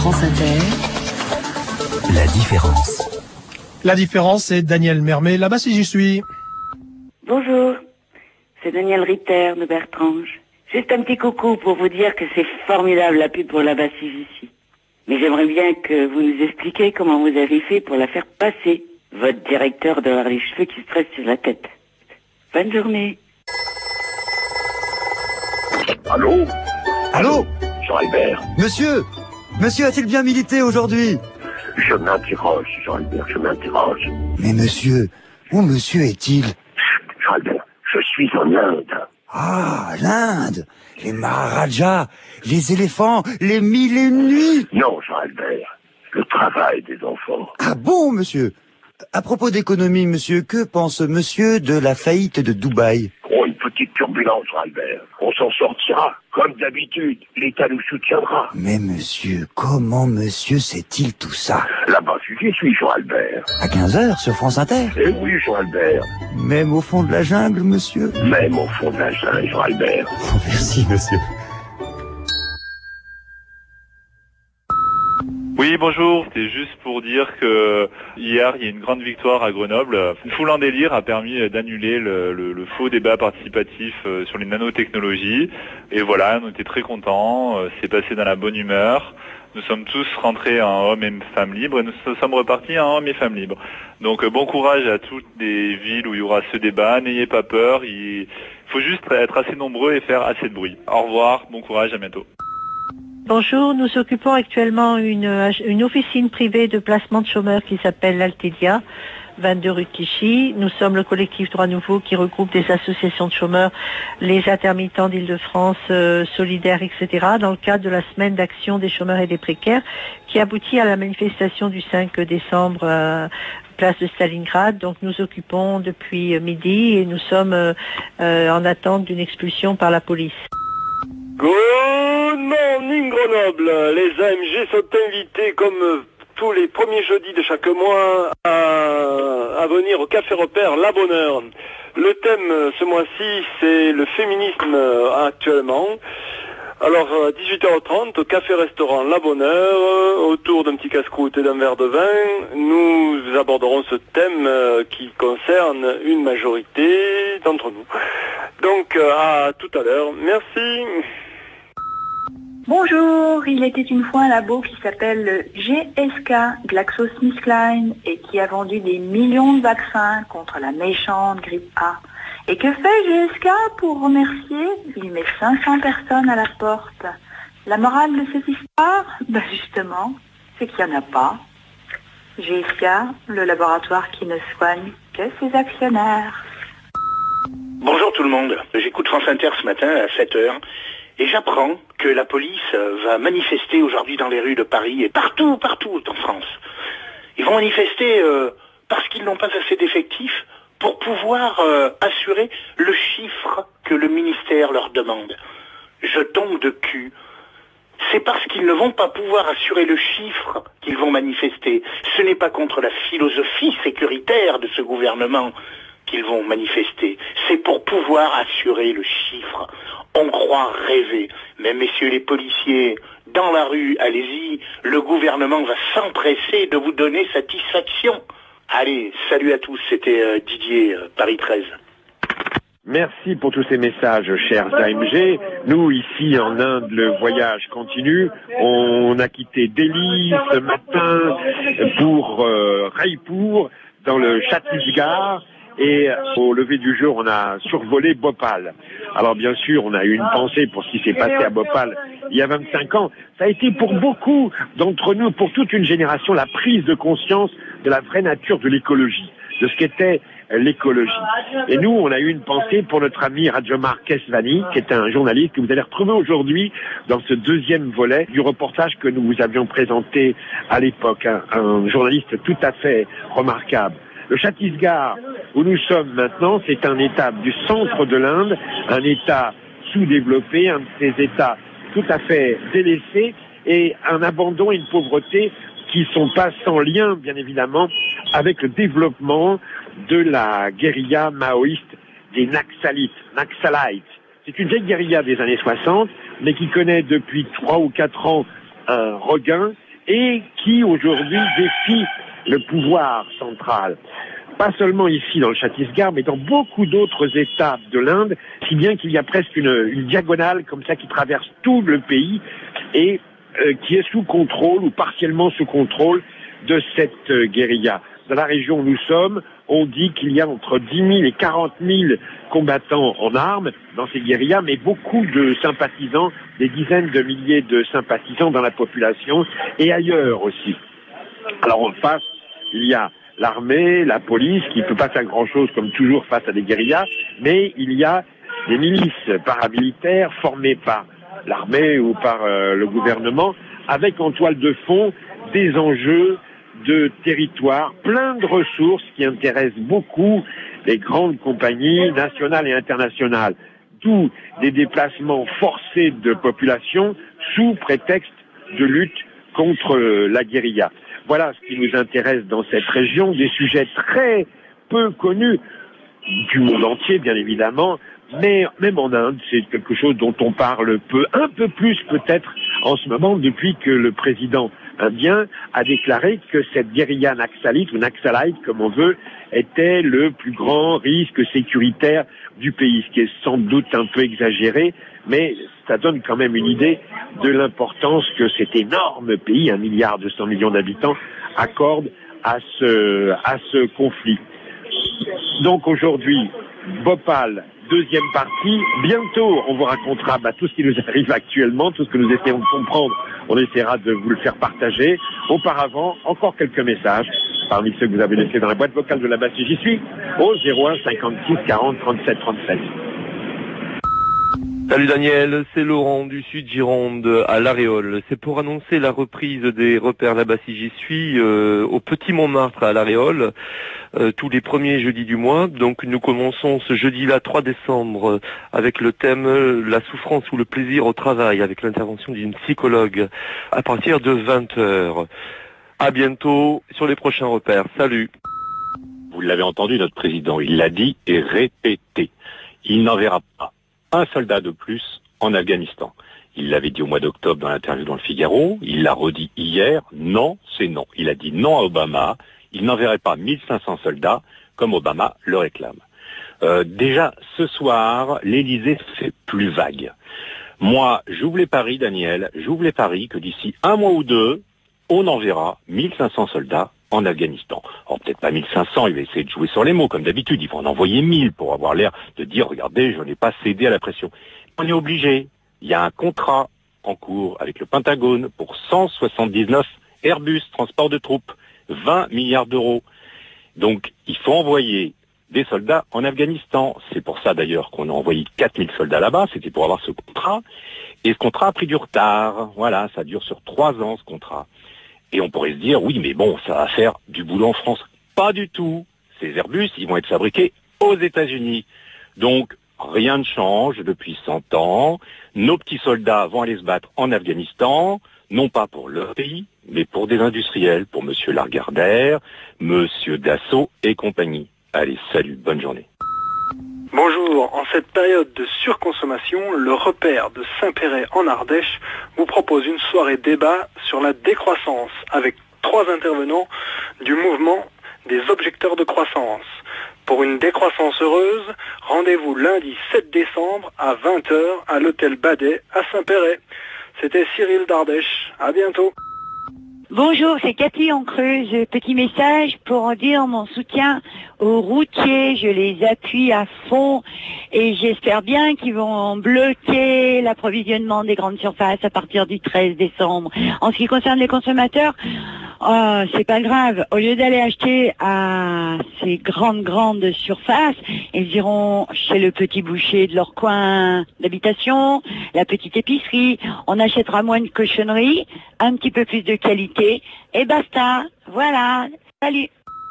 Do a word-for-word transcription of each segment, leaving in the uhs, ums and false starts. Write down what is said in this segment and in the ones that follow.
France Inter, la différence. La différence, c'est Daniel Mermet. Là-bas, si j'y suis. Bonjour, c'est Daniel Ritter de Bertrange. Juste un petit coucou pour vous dire que c'est formidable la pub pour la basse ici. Mais j'aimerais bien que vous nous expliquiez comment vous avez fait pour la faire passer. Votre directeur doit avoir les cheveux qui se tressent sur la tête. Bonne journée. Allô? Allô? Jean-Albert. Monsieur! Monsieur a-t-il bien milité aujourd'hui? Je m'interroge, Jean-Albert, je m'interroge. Mais monsieur, où monsieur est-il? Jean-Albert, je suis en Inde. Ah, l'Inde! Les Maharajas, les éléphants, les mille et une nuits! Non, Jean-Albert, le travail des enfants. Ah bon, monsieur? À propos d'économie, monsieur, que pense monsieur de la faillite de Dubaï? Oh, une petite turbulence, Jean-Albert. On s'en sortira. Comme d'habitude, l'État nous soutiendra. Mais monsieur, comment monsieur sait-il tout ça? Là-bas, j'y suis, Jean-Albert. À quinze heures, sur France Inter? Eh oui, Jean-Albert. Même au fond de la jungle, monsieur? Même au fond de la jungle, Jean-Albert. Oh, merci, monsieur. Oui, bonjour. C'était juste pour dire que hier, il y a une grande victoire à Grenoble. Une foule en délire a permis d'annuler le, le, le faux débat participatif sur les nanotechnologies. Et voilà, on était très contents. C'est passé dans la bonne humeur. Nous sommes tous rentrés en hommes et femmes libres et nous sommes repartis en hommes et femmes libres. Donc bon courage à toutes les villes où il y aura ce débat. N'ayez pas peur. Il faut juste être assez nombreux et faire assez de bruit. Au revoir, bon courage, à bientôt. Bonjour, nous occupons actuellement une, une officine privée de placement de chômeurs qui s'appelle l'Altedia, vingt-deux rue de Clichy. Nous sommes le collectif Droit Nouveau qui regroupe des associations de chômeurs, les intermittents d'Île-de-France, euh, solidaires, et cetera, dans le cadre de la semaine d'action des chômeurs et des précaires qui aboutit à la manifestation du cinq décembre euh, place de Stalingrad. Donc nous occupons depuis midi et nous sommes euh, euh, en attente d'une expulsion par la police. Good morning Grenoble. Les A M G sont invités comme tous les premiers jeudis de chaque mois à, à venir au Café Repère La Bonheur. Le thème ce mois-ci c'est le féminisme actuellement. Alors à dix-huit heures trente au Café-Restaurant La Bonheur, autour d'un petit casse-croûte et d'un verre de vin, nous aborderons ce thème qui concerne une majorité d'entre nous. Donc à tout à l'heure. Merci. Bonjour, il était une fois un labo qui s'appelle G S K, GlaxoSmithKline, et qui a vendu des millions de vaccins contre la méchante grippe A. Et que fait G S K pour remercier? Il met cinq cents personnes à la porte. La morale de cette histoire? Ben justement, c'est qu'il n'y en a pas. G S K, le laboratoire qui ne soigne que ses actionnaires. Bonjour tout le monde, j'écoute France Inter ce matin à sept heures. Et j'apprends que la police va manifester aujourd'hui dans les rues de Paris et partout, partout en France. Ils vont manifester euh, parce qu'ils n'ont pas assez d'effectifs pour pouvoir euh, assurer le chiffre que le ministère leur demande. Je tombe de cul. C'est parce qu'ils ne vont pas pouvoir assurer le chiffre qu'ils vont manifester. Ce n'est pas contre la philosophie sécuritaire de ce gouvernement qu'ils vont manifester. C'est pour pouvoir assurer le chiffre. On croit rêver. Mais messieurs les policiers, dans la rue, allez-y, le gouvernement va s'empresser de vous donner satisfaction. Allez, salut à tous, c'était euh, Didier, euh, Paris treize. Merci pour tous ces messages, chers A M G. Nous, ici en Inde, le voyage continue. On a quitté Delhi ce matin pour euh, Raipur, dans le Chhattisgarh. Et au lever du jour, on a survolé Bhopal. Alors bien sûr, on a eu une pensée pour ce qui s'est passé à Bhopal il y a vingt-cinq ans. Ça a été pour beaucoup d'entre nous, pour toute une génération, la prise de conscience de la vraie nature de l'écologie, de ce qu'était l'écologie. Et nous, on a eu une pensée pour notre ami Rajomar Kesvani, qui est un journaliste que vous allez retrouver aujourd'hui dans ce deuxième volet du reportage que nous vous avions présenté à l'époque. Un, un journaliste tout à fait remarquable. Le Chhattisgarh, où nous sommes maintenant, c'est un État du centre de l'Inde, un État sous-développé, un de ces États tout à fait délaissés, et un abandon et une pauvreté qui sont pas sans lien, bien évidemment, avec le développement de la guérilla maoïste des Naxalites. Naxalites. C'est une vieille guérilla des années soixante, mais qui connaît depuis trois ou quatre ans un regain et qui aujourd'hui défie le pouvoir central. Pas seulement ici dans le Chhattisgarh, mais dans beaucoup d'autres États de l'Inde, si bien qu'il y a presque une, une diagonale comme ça qui traverse tout le pays et euh, qui est sous contrôle ou partiellement sous contrôle de cette euh, guérilla. Dans la région où nous sommes, on dit qu'il y a entre dix mille et quarante mille combattants en armes dans ces guérillas, mais beaucoup de sympathisants, des dizaines de milliers de sympathisants dans la population et ailleurs aussi. Alors en face, il y a l'armée, la police, qui ne peut pas faire grand-chose comme toujours face à des guérillas, mais il y a des milices paramilitaires formées par l'armée ou par euh, le gouvernement, avec en toile de fond des enjeux de territoire, plein de ressources qui intéressent beaucoup les grandes compagnies nationales et internationales. D'où des déplacements forcés de population sous prétexte de lutte contre la guérilla. Voilà ce qui nous intéresse dans cette région, des sujets très peu connus du monde entier, bien évidemment, mais même en Inde, c'est quelque chose dont on parle peu, un peu plus peut-être en ce moment, depuis que le président indien a déclaré que cette guérilla naxalite, ou naxalite comme on veut, était le plus grand risque sécuritaire du pays, ce qui est sans doute un peu exagéré, mais ça donne quand même une idée de l'importance que cet énorme pays, un milliard deux cents millions d'habitants, accorde à ce, à ce conflit. Donc aujourd'hui, Bhopal, deuxième partie. Bientôt, on vous racontera bah, tout ce qui nous arrive actuellement, tout ce que nous essayons de comprendre. On essaiera de vous le faire partager. Auparavant, encore quelques messages parmi ceux que vous avez laissés dans la boîte vocale de la Bastille. J'y suis au zéro un cinquante-six quarante trente-sept trente-sept. Salut Daniel, c'est Laurent du Sud Gironde à l'Aréole. C'est pour annoncer la reprise des repères là-bas si j'y suis euh, au Petit Montmartre à l'Aréole euh, tous les premiers jeudis du mois. Donc nous commençons ce jeudi-là trois décembre avec le thème euh, la souffrance ou le plaisir au travail avec l'intervention d'une psychologue à partir de vingt heures. À bientôt sur les prochains repères. Salut. Vous l'avez entendu, notre président, il l'a dit et répété. Il n'enverra pas un soldat de plus en Afghanistan. Il l'avait dit au mois d'octobre dans l'interview dans le Figaro, il l'a redit hier, non, c'est non. Il a dit non à Obama, il n'enverrait pas mille cinq cents soldats comme Obama le réclame. Euh, déjà, ce soir, l'Élysée se fait plus vague. Moi, j'ouvre les paris, Daniel, j'ouvre les paris que d'ici un mois ou deux, on enverra mille cinq cents soldats en Afghanistan. Alors peut-être pas mille cinq cents, il va essayer de jouer sur les mots, comme d'habitude, il va en envoyer mille pour avoir l'air de dire, regardez, je n'ai pas cédé à la pression. On est obligé, il y a un contrat en cours avec le Pentagone pour cent soixante-dix-neuf Airbus, transport de troupes, vingt milliards d'euros. Donc il faut envoyer des soldats en Afghanistan. C'est pour ça d'ailleurs qu'on a envoyé quatre mille soldats là-bas, c'était pour avoir ce contrat. Et ce contrat a pris du retard, voilà, ça dure sur trois ans ce contrat. Et on pourrait se dire, oui, mais bon, ça va faire du boulot en France. Pas du tout. Ces Airbus, ils vont être fabriqués aux États-Unis. Donc, rien ne change depuis cent ans. Nos petits soldats vont aller se battre en Afghanistan, non pas pour leur pays, mais pour des industriels, pour Monsieur Lagardère, Monsieur Dassault et compagnie. Allez, salut, bonne journée. Bonjour, en cette période de surconsommation, le repère de Saint-Péray en Ardèche vous propose une soirée débat sur la décroissance avec trois intervenants du mouvement des objecteurs de croissance. Pour une décroissance heureuse, rendez-vous lundi sept décembre à vingt heures à l'hôtel Badet à Saint-Péray. C'était Cyril d'Ardèche, à bientôt. Bonjour, c'est Cathy en Creuse. Petit message pour dire mon soutien aux routiers. Je les appuie à fond et j'espère bien qu'ils vont bloquer l'approvisionnement des grandes surfaces à partir du treize décembre. En ce qui concerne les consommateurs, oh, c'est pas grave. Au lieu d'aller acheter à ces grandes, grandes surfaces, ils iront chez le petit boucher de leur coin d'habitation, la petite épicerie. On achètera moins de cochonneries, un petit peu plus de qualité et basta. Voilà. Salut.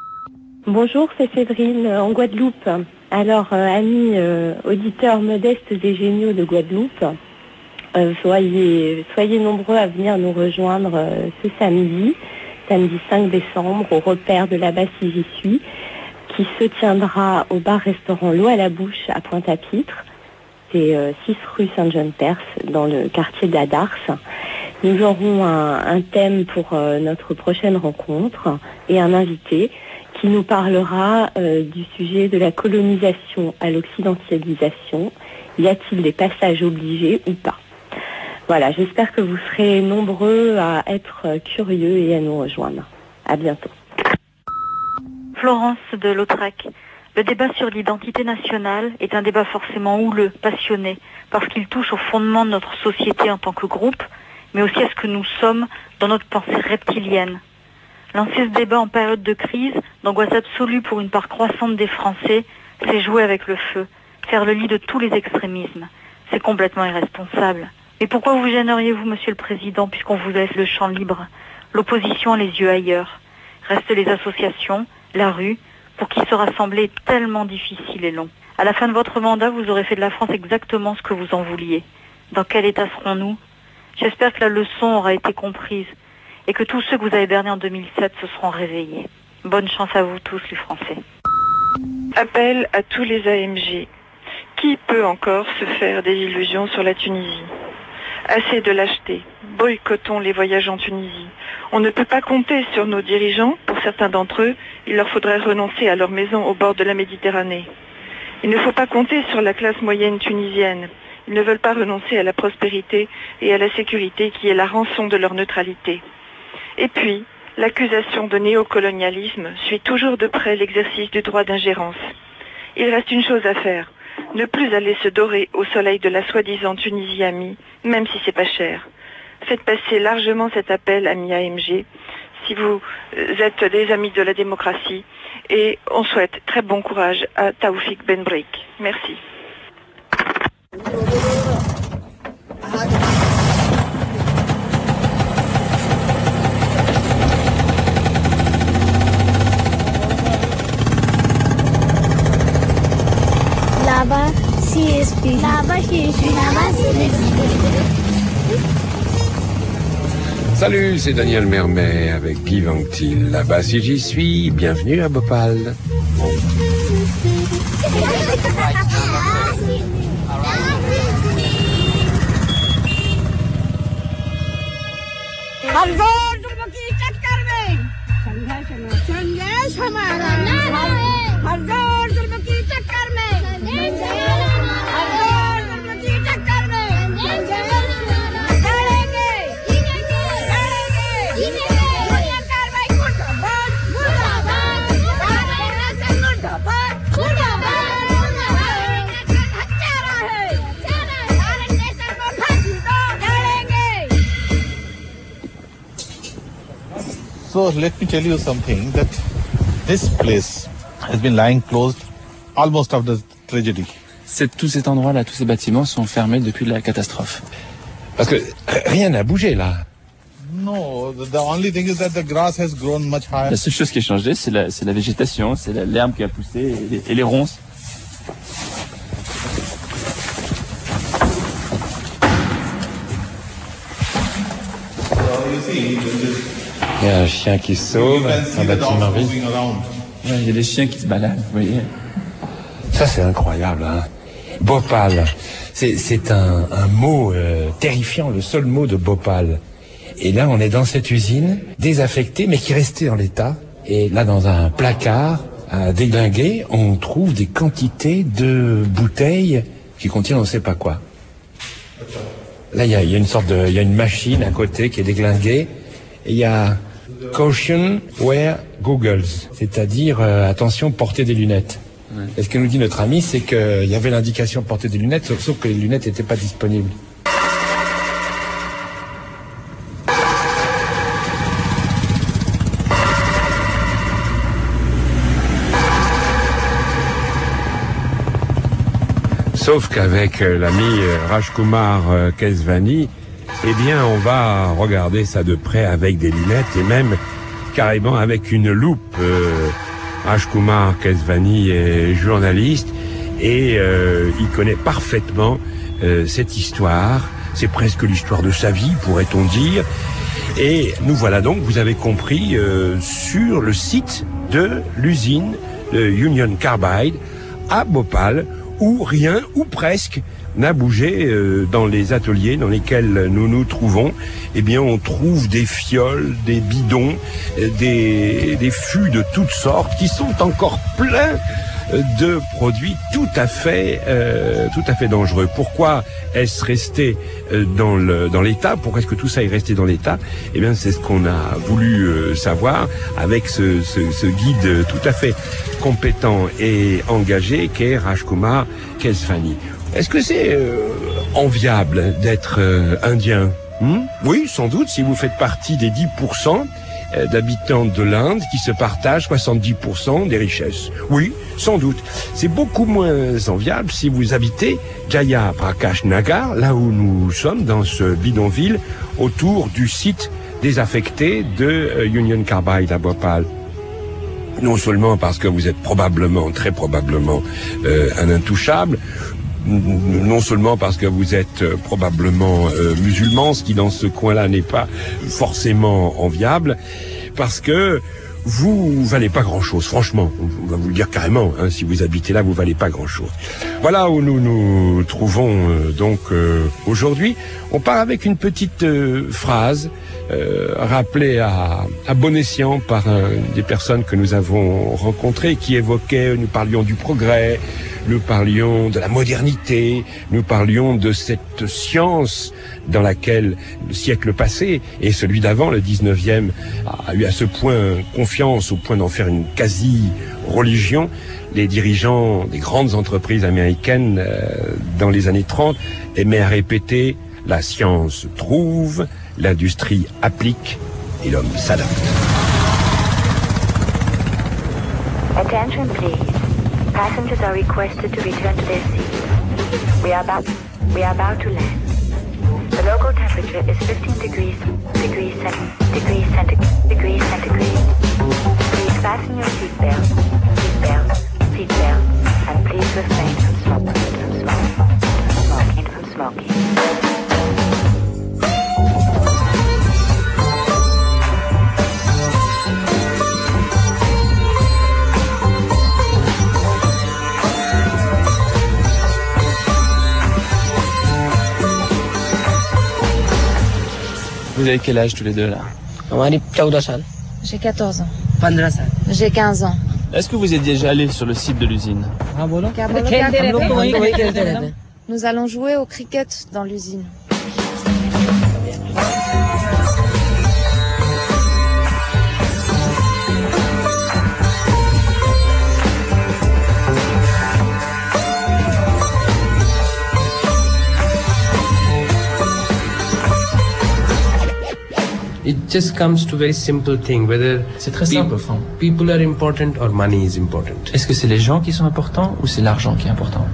Bonjour, c'est Séverine en Guadeloupe. Alors, euh, amis euh, auditeurs modestes et géniaux de Guadeloupe, euh, soyez, soyez nombreux à venir nous rejoindre euh, ce samedi, samedi cinq décembre, au repère de la Basse si j'y suis, qui se tiendra au bar-restaurant L'eau à la bouche à Pointe-à-Pitre. C'est euh, six rue Saint-Jean-Perse, dans le quartier d'Adars. Nous aurons un, un thème pour euh, notre prochaine rencontre et un invité qui nous parlera euh, du sujet de la colonisation à l'occidentalisation. Y a-t-il des passages obligés ou pas? Voilà, j'espère que vous serez nombreux à être curieux et à nous rejoindre. À bientôt. Florence de Lautrec. Le débat sur l'identité nationale est un débat forcément houleux, passionné, parce qu'il touche au fondement de notre société en tant que groupe, mais aussi à ce que nous sommes dans notre pensée reptilienne. Lancer ce débat en période de crise, d'angoisse absolue pour une part croissante des Français, c'est jouer avec le feu, faire le lit de tous les extrémismes. C'est complètement irresponsable. Mais pourquoi vous gêneriez-vous, Monsieur le Président, puisqu'on vous laisse le champ libre? L'opposition a les yeux ailleurs. Restent les associations, la rue, pour qui se rassembler est tellement difficile et long. À la fin de votre mandat, vous aurez fait de la France exactement ce que vous en vouliez. Dans quel état serons-nous? J'espère que la leçon aura été comprise et que tous ceux que vous avez bernés en deux mille sept se seront réveillés. Bonne chance à vous tous, les Français. Appel à tous les A M G. Qui peut encore se faire des illusions sur la Tunisie? Assez de lâcheté. Boycottons les voyages en Tunisie. On ne peut pas compter sur nos dirigeants. Pour certains d'entre eux, il leur faudrait renoncer à leur maison au bord de la Méditerranée. Il ne faut pas compter sur la classe moyenne tunisienne. Ils ne veulent pas renoncer à la prospérité et à la sécurité qui est la rançon de leur neutralité. Et puis, l'accusation de néocolonialisme suit toujours de près l'exercice du droit d'ingérence. Il reste une chose à faire. Ne plus aller se dorer au soleil de la soi-disant Tunisie amie, même si c'est pas cher. Faites passer largement cet appel, amis A M G, si vous êtes des amis de la démocratie, et on souhaite très bon courage à Taoufik Ben Brik. Merci. Là-bas, C S P. Là-bas, C S P. Là-bas, C S P. Salut, c'est Daniel Mermet avec Guy Vanctil. Là-bas, si j'y suis, bienvenue à Bhopal. So let me tell you something, that this place has been lying closed almost after the tragedy. C'est, tout cet endroit-là, tous ces bâtiments sont fermés depuis la catastrophe. Parce que rien n'a bougé là. No, the only thing is that the grass has grown much higher. La seule chose qui a changé, c'est la, c'est la végétation, c'est la, l'herbe qui a poussé et les, et les ronces. So you see, il y a un chien qui sauve, un bâtiment vide. Ouais, il y a des chiens qui se baladent, vous voyez. Ça, c'est incroyable, hein. Bhopal, c'est, c'est un, un mot euh, terrifiant, le seul mot de Bhopal. Et là, on est dans cette usine, désaffectée, mais qui restait en l'état. Et là, dans un placard à déglinguer, on trouve des quantités de bouteilles qui contiennent on ne sait pas quoi. Là, il y a, y a une sorte de, il y a une machine à côté qui est déglinguée. Et il y a Caution wear goggles, c'est-à-dire euh, attention, portez des lunettes. Ouais. Et ce que nous dit notre ami, c'est qu'il y avait l'indication porter des lunettes, sauf, sauf que les lunettes n'étaient pas disponibles. Sauf qu'avec euh, l'ami euh, Rajkumar euh, Kesvani, eh bien, on va regarder ça de près avec des lunettes et même carrément avec une loupe. Euh, Rajkumar Kesvani est journaliste et euh, il connaît parfaitement euh, cette histoire. C'est presque l'histoire de sa vie, pourrait-on dire. Et nous voilà donc, vous avez compris, euh, sur le site de l'usine de Union Carbide à Bhopal, où rien, ou presque, n'a bougé euh, dans les ateliers dans lesquels nous nous trouvons. Eh bien, on trouve des fioles, des bidons, euh, des, des fûts de toutes sortes qui sont encore pleins de produits tout à fait, euh, tout à fait dangereux. Pourquoi est-ce resté euh, dans le dans l'état? Pourquoi est-ce que tout ça est resté dans l'état? Eh bien, c'est ce qu'on a voulu euh, savoir avec ce, ce, ce guide tout à fait compétent et engagé qu'est Rajkumar Keswani. Est-ce que c'est euh, enviable d'être euh, indien? hmm Oui, sans doute, si vous faites partie des dix pour cent d'habitants de l'Inde qui se partagent soixante-dix pour cent des richesses. Oui, sans doute. C'est beaucoup moins enviable si vous habitez Jaya Prakash Nagar, là où nous sommes, dans ce bidonville, autour du site désaffecté de Union Carbide à Bhopal. Non seulement parce que vous êtes probablement, très probablement, euh, un intouchable, non seulement parce que vous êtes euh, probablement euh, musulman, ce qui dans ce coin-là n'est pas forcément enviable, parce que vous valez pas grand-chose, franchement, on va vous le dire carrément, hein, si vous habitez là, vous valez pas grand-chose. Voilà où nous nous trouvons euh, donc euh, aujourd'hui. On part avec une petite euh, phrase euh, rappelée à, à bon escient par un, des personnes que nous avons rencontrées, qui évoquait, nous parlions du progrès, nous parlions de la modernité, nous parlions de cette science dans laquelle le siècle passé et celui d'avant, le dix-neuvième, a eu à ce point confiance, au point d'en faire une quasi-religion. Les dirigeants des grandes entreprises américaines euh, dans les années trente aimaient à répéter « la science trouve, l'industrie applique et l'homme s'adapte ». Attention please. Passengers are requested to return to their seats. We are about, we are about to land. The local temperature is fifteen degrees, degrees, cent, degrees, centi, degrees centigrade. Please fasten your seatbelts, seatbelts, seatbelts, and please refrain from smoking, from smoking, from smoking, from smoking. Vous avez quel âge tous les deux là? J'ai quatorze ans. पंद्रह साल. J'ai quinze ans. Est-ce que vous êtes déjà allé sur le site de l'usine? Nous allons jouer au cricket dans l'usine. It just comes to very simple thing, whether c'est très simple au fond. People are important or money is important. Est-ce que c'est les gens qui sont importants ou c'est l'argent qui est important?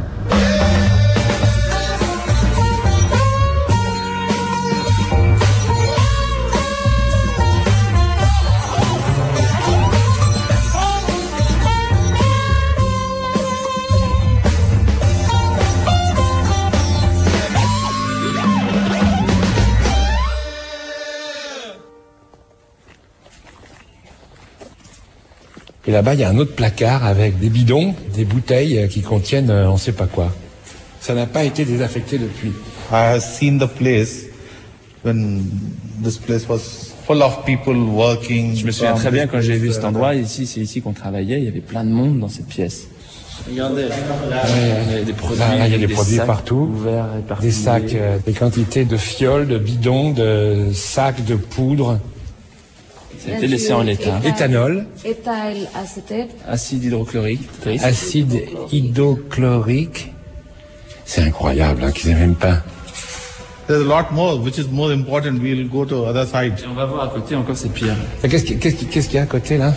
Et là-bas, il y a un autre placard avec des bidons, des bouteilles qui contiennent euh, on ne sait pas quoi. Ça n'a pas été désaffecté depuis. I have seen the place when this place was full of people working. Je me souviens très bien quand j'ai vu cet endroit. Ici, c'est ici qu'on travaillait. Il y avait plein de monde dans cette pièce. Regardez, là, il y a des produits, là, là, il y a des, des produits partout, des sacs, euh, des quantités de fioles, de bidons, de sacs, de poudre. Ça a été laissé en l'état. Éthanol. Éthyl acétate. Acide hydrochlorique. Acide hydrochlorique. C'est incroyable, hein, qu'ils n'aient même pas. There's a lot more, which is more important. We'll go to other side. Et on va voir à côté, encore c'est pire. Qu'est-ce qu'il qu'est-ce qu'il y a à côté, là?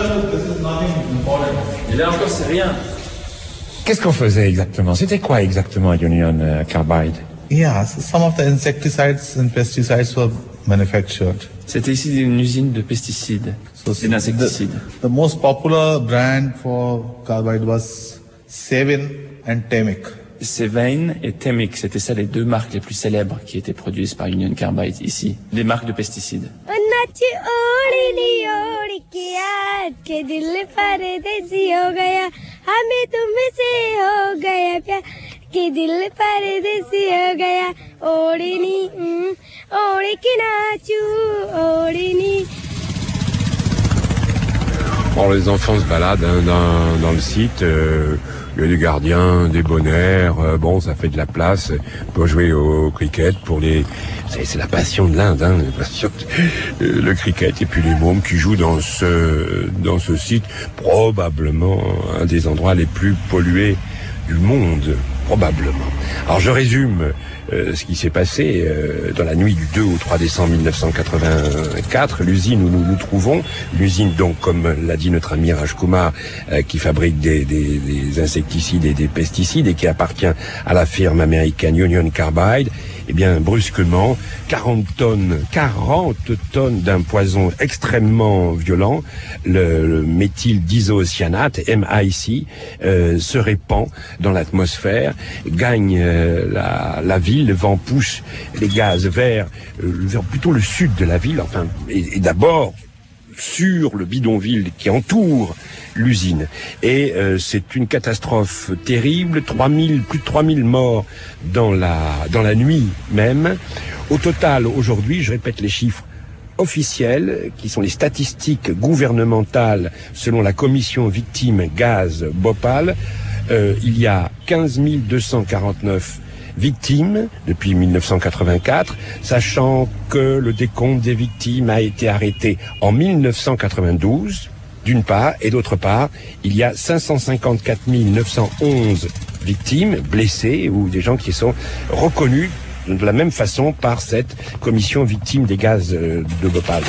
Et là encore, c'est rien. Qu'est-ce qu'on faisait exactement? C'était quoi exactement Union uh, Carbide? Yeah, so some of the insecticides and pesticides were manufactured. C'était ici une usine de pesticides so, et d'insecticides. The, the most popular brand for carbide was Sevin and Temic. c'est Vane et Temik. C'était ça les deux marques les plus célèbres qui étaient produites par Union Carbide ici. Des marques de pesticides. Bon, les enfants se baladent hein, dans, dans le site. Euh, il y a des gardiens, des bonheurs. Euh, bon, ça fait de la place pour jouer au cricket. Pour les, c'est, c'est la passion de l'Inde, hein, la passion de, euh, le cricket. Et puis les mômes qui jouent dans ce dans ce site, probablement un des endroits les plus pollués du monde, probablement. Alors je résume euh, ce qui s'est passé euh, dans la nuit du deux au trois décembre mille neuf cent quatre-vingt-quatre. L'usine où nous nous trouvons, l'usine donc comme l'a dit notre ami Raj Kumar, euh, qui fabrique des, des, des insecticides et des pesticides et qui appartient à la firme américaine Union Carbide. Eh bien, brusquement, quarante tonnes, quarante tonnes d'un poison extrêmement violent, le, le méthyldiisocyanate, M I C, euh, se répand dans l'atmosphère, gagne euh, la, la ville, le vent pousse les gaz vers, euh, vers plutôt le sud de la ville, enfin, et, et d'abord sur le bidonville qui entoure l'usine. Et euh, c'est une catastrophe terrible, trois mille, plus de trois mille morts dans la, dans la nuit même. Au total, aujourd'hui, je répète les chiffres officiels, qui sont les statistiques gouvernementales selon la commission victime gaz Bhopal, euh, il y a quinze mille deux cent quarante-neuf victimes depuis mille neuf cent quatre-vingt-quatre, sachant que le décompte des victimes a été arrêté en mille neuf cent quatre-vingt-douze, d'une part, et d'autre part, il y a cinq cent cinquante-quatre mille neuf cent onze victimes blessées ou des gens qui sont reconnus de la même façon par cette commission victime des gaz de Bhopal.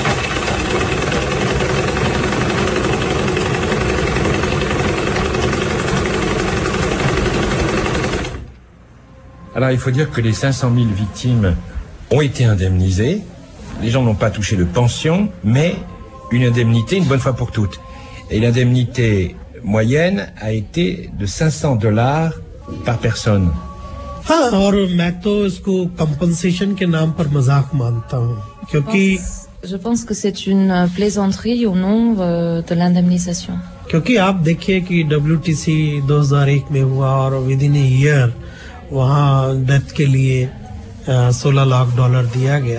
Alors il faut dire que les cinq cent mille victimes ont été indemnisées. Les gens n'ont pas touché de pension, mais une indemnité une bonne fois pour toutes. Et l'indemnité moyenne a été de cinq cents dollars par personne. हाँ और मैं तो इसको compensation के नाम पर मजाक मानता हूँ क्योंकि Je pense que c'est une plaisanterie au nom euh, de l'indemnisation. क्योंकि आप देखिए कि W T C दो हज़ार एक में हुआ और विद इन ए ईयर वहाँ डेथ के लिए सोलह लाख डॉलर दिया गया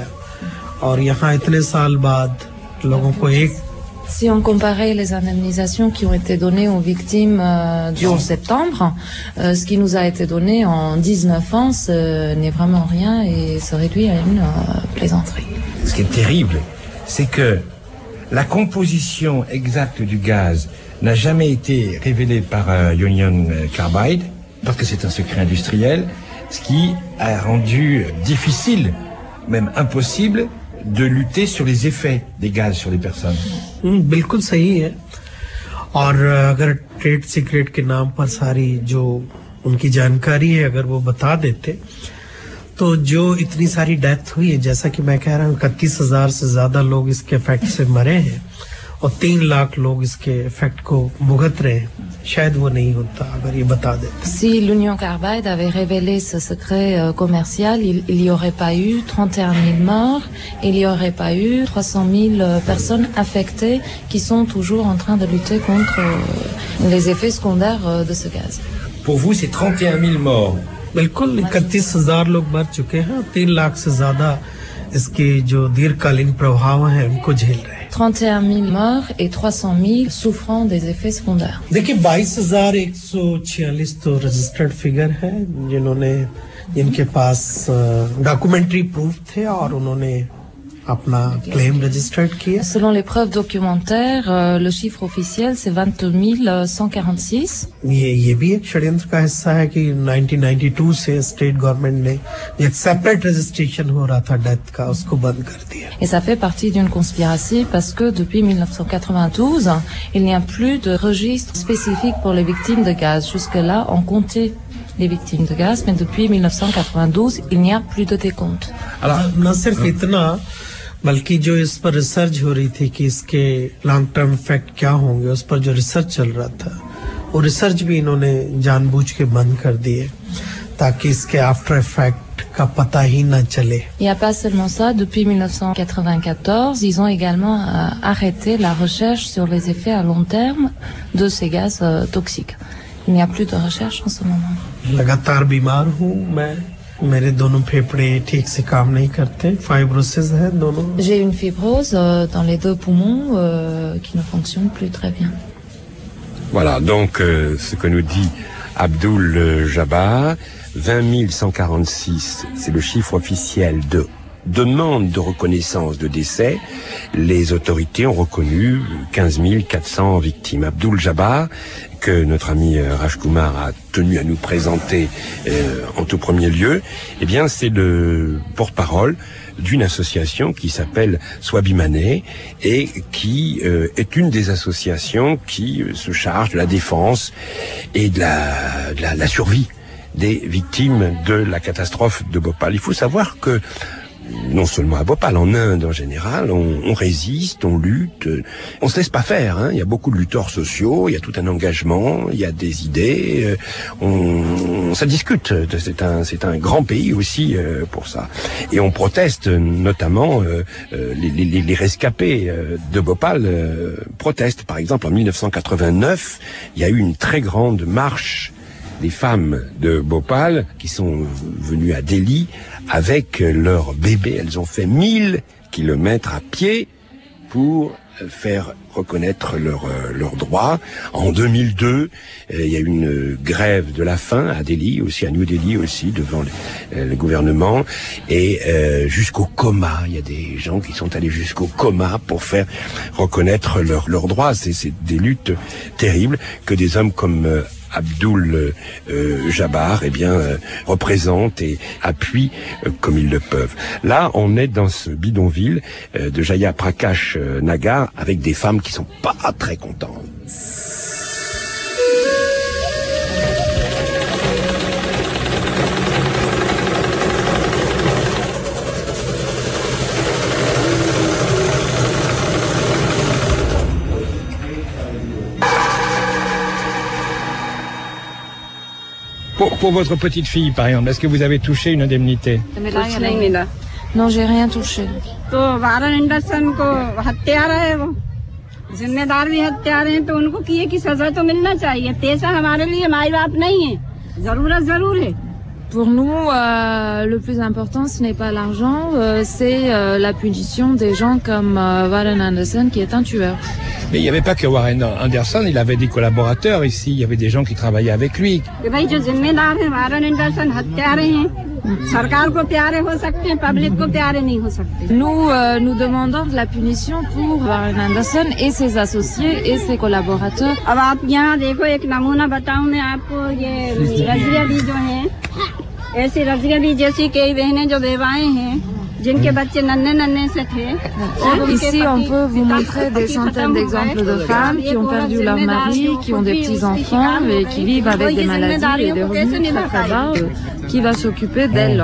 और यहाँ इतने साल बाद लोगों को एक Si on comparait les indemnisations qui ont été données aux victimes euh, du onze septembre, euh, ce qui nous a été donné en dix-neuf ans, ce n'est vraiment rien et se réduit à une euh, plaisanterie. Ce qui est terrible, c'est que la composition exacte du gaz n'a jamais été révélée par euh, Union Carbide, parce que c'est un secret industriel, ce qui a rendu difficile, même impossible, de lutter sur les effets des gaz sur les personnes. बिल्कुल सही है और अगर trade secret के नाम पर सारी जो उनकी जानकारी है अगर वो बता देते तो जो इतनी सारी डेथ हुई है जैसा कि मैं कह रहा हूँ इकतीस हजार से ज्यादा लोग इसके इफेक्ट से मरे हैं और तीन लाख लोग इसके इफेक्ट को भुगत रहे हैं शायद वो नहीं होता अगर ये बता देते. Si l'Union Carbide avait révélé ce secret euh, commercial, il n'y aurait pas eu trente et un mille morts, il n'y aurait pas eu trois cent mille euh, personnes affectées qui sont toujours en train de lutter contre euh, les effets secondaires euh, de ce gaz. Pour vous, c'est trente et un mille morts. बिल्कुल इकतीस हजार लोग मर चुके हैं तीन लाख से ज्यादा इसके जो दीर्घकालीन प्रभाव हैं उनको झेल रहे हैं. trente et un mille morts et trois cent mille souffrant des effets secondaires. देखिए बाईस हजार एक सौ छियालीस तो रजिस्टर्ड फिगर है जिन्होंने जिनके पास डॉक्यूमेंट्री प्रूफ थे और उन्होंने अपना क्लेम रजिस्टर्ड किया. Selon les preuves documentaires, euh, le chiffre officiel c'est vingt mille cent quarante-six. ये ये भी एक षड्यंत्र का हिस्सा है कि nineteen ninety-two से स्टेट गवर्नमेंट ने एक सेपरेट रजिस्ट्रेशन हो रहा था डेथ का उसको बंद कर दिया. Et ça fait partie d'une conspiration parce que depuis mille neuf cent quatre-vingt-douze, il n'y a plus de registre spécifique pour les victimes de gaz. Jusque-là, on comptait les victimes de gaz, mais depuis mille neuf cent quatre-vingt-douze, il n'y a plus de décompte. Alors, न सिर्फ इतना बल्कि जो इस पर रिसर्च हो रही थी कि इसके लॉन्ग टर्म इफेक्ट क्या होंगे उस पर जो रिसर्च चल रहा था और रिसर्च भी इन्होंने जानबूझ के बंद कर दी है ताकि इसके आफ्टर इफेक्ट का पता ही न चले. Il n'y a pas seulement ça, depuis mille neuf cent quatre-vingt-quatorze, ils ont également euh, arrêté la recherche sur les effets à long terme de ces gaz euh, toxiques. Il n'y a plus de recherche en ce moment. लगातार बीमार हूँ मैं, मेरे दोनों फेफड़े ठीक से काम नहीं करते, फाइब्रोसिस है दोनों. J'ai une fibrose euh, dans les deux poumons euh, qui ne fonctionne plus très bien. Voilà, donc euh, ce que nous dit Abdul Jabbar, vingt mille cent quarante-six, c'est le chiffre officiel de demande de reconnaissance de décès. Les autorités ont reconnu quinze mille quatre cents victimes. Abdul Jabbar, que notre ami Rajkumar a tenu à nous présenter euh, en tout premier lieu, eh bien c'est le porte-parole d'une association qui s'appelle Swabhimane et qui euh, est une des associations qui euh, se charge de la défense et de la, de la, la survie des victimes de la catastrophe de Bhopal. Il faut savoir que non seulement à Bhopal, en Inde en général, on, on résiste, on lutte, on se laisse pas faire. Hein. Il y a beaucoup de lutteurs sociaux, il y a tout un engagement, il y a des idées, on, ça discute. C'est un, c'est un grand pays aussi euh, pour ça. Et on proteste, notamment euh, les, les, les rescapés de Bhopal euh, protestent. Par exemple, en mille neuf cent quatre-vingt-neuf, il y a eu une très grande marche des femmes de Bhopal qui sont venues à Delhi avec leurs bébés. Elles ont fait mille kilomètres à pied pour faire reconnaître leurs leurs droits. En deux mille deux, il y a eu une grève de la faim à Delhi, aussi à New Delhi aussi, devant le, le gouvernement, et euh, jusqu'au coma. Il y a des gens qui sont allés jusqu'au coma pour faire reconnaître leurs leurs droits. C'est c'est des luttes terribles que des hommes comme euh, Abdul euh, Jabbar eh bien euh, représente et appuie euh, comme ils le peuvent. Là, on est dans ce bidonville euh, de Jaya Prakash euh, Nagar avec des femmes qui sont pas très contentes. Pour, pour votre petite fille, par exemple, est-ce que vous avez touché une indemnité? Non, j'ai rien touché. तो वारन एंडरसन को हत्यारा है वो, जिम्मेदार भी हत्यारे हैं, तो उनको किए की सजा तो मिलना चाहिए. पैसा हमारे लिए माई बाप नहीं है, जरूरत जरूर है. Pour nous, euh, le plus important, ce n'est pas l'argent, euh, c'est euh, la punition des gens comme euh, Warren Anderson, qui est un tueur. Mais il n'y avait pas que Warren Anderson, il avait des collaborateurs ici, il y avait des gens qui travaillaient avec lui. भाई जो जिम्मेदार है वारन एंडरसन हत्यारे हैं, सरकार को प्यारे हो सकते हैं, पब्लिक को प्यारे नहीं हो सकते. Nous, euh, nous demandons de la punition pour Warren Anderson et ses associés et ses collaborateurs. अब आप यहाँ देखो, एक नमूना बताऊं मैं आपको, ये रजिया दी जो है, ऐसी रजिया दी जैसी कई बहनें जो बेवाएं हैं, जिनके बच्चे नन्हे नन्हे से थे. Ici, on peut vous montrer des centaines d'exemples de femmes qui ont perdu leur mari, qui ont des petits-enfants et qui vivent avec des maladies et des revenus très très bas. Qui va s'occuper d'elles?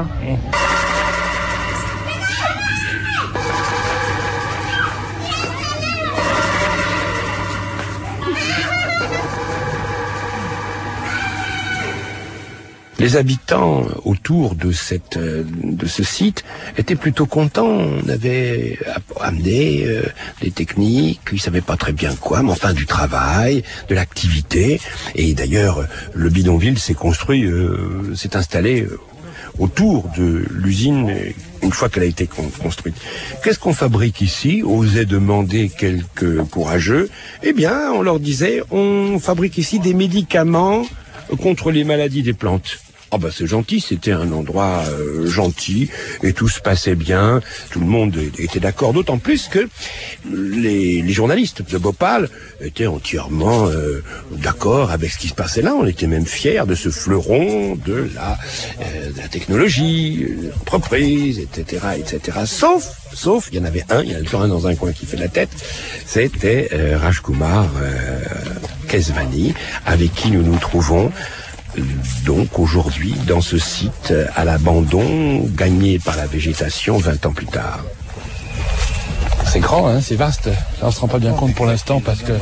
Les habitants autour de cette de ce site étaient plutôt contents. On avait amené euh, des techniques, ils savaient pas très bien quoi, mais enfin du travail, de l'activité. Et d'ailleurs, le bidonville s'est construit, euh, s'est installé euh, autour de l'usine une fois qu'elle a été construite. Qu'est-ce qu'on fabrique ici? Osaient demander quelques courageux. Eh bien, on leur disait, on fabrique ici des médicaments contre les maladies des plantes. Ah bah c'est gentil, c'était un endroit euh, gentil et tout se passait bien, tout le monde était d'accord, d'autant plus que les, les journalistes de Bhopal étaient entièrement euh, d'accord avec ce qui se passait là. On était même fiers de ce fleuron de la, euh, de la technologie, de l'entreprise, et cetera, et cetera. Sauf, sauf, il y en avait un, il y en a toujours un dans un coin qui fait la tête, c'était euh, Rajkumar euh, Keswani, avec qui nous nous trouvons donc aujourd'hui dans ce site à l'abandon, gagné par la végétation vingt ans plus tard. C'est grand, hein, c'est vaste. Là, on se rend pas bien compte pour l'instant parce que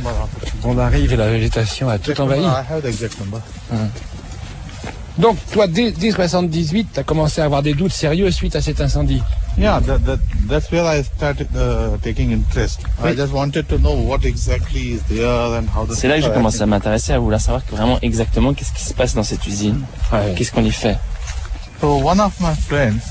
on arrive et la végétation a tout envahi. Hum. Donc, toi, dès, dès soixante-dix-huit, tu as commencé à avoir des doutes sérieux suite à cet incendie. Yeah, that, that, that's where I started uh, taking interest. Oui. I just wanted to know what exactly is there and how the. C'est là que j'ai commencé à m'intéresser, à vouloir savoir vraiment exactement qu'est-ce qui se passe dans cette usine, ouais. Qu'est-ce qu'on y fait. So one of my friends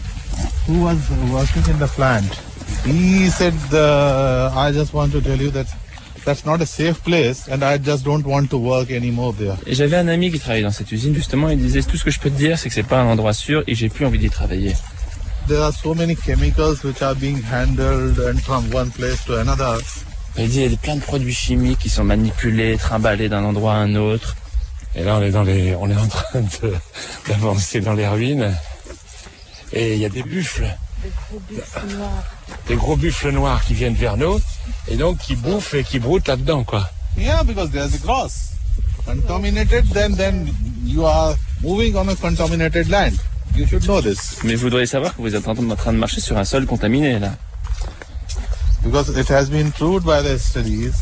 who was working in the plant, he said, uh, I just want to tell you that that's not a safe place and I just don't want to work anymore there. Et j'avais un ami qui travaillait dans cette usine justement, il disait tout ce que je peux te dire c'est que c'est pas un endroit sûr et j'ai plus envie d'y travailler. There are so many chemicals which are being handled and from one place to another. Il dit il y a plein de produits chimiques qui sont manipulés, trimballés d'un endroit à un autre. Et là on est dans les on est en train de d'avancer dans les ruines et il y a des buffles. Des gros buffles noirs. Des gros buffles noirs qui viennent vers nous et donc qui bouffent et qui broutent là-dedans quoi. Yeah, because there's a grass contaminated, then then you are moving on a contaminated land. You should know this. Mais vous devriez savoir que vous êtes en train de marcher sur un sol contaminé là. Because it has been proved by the studies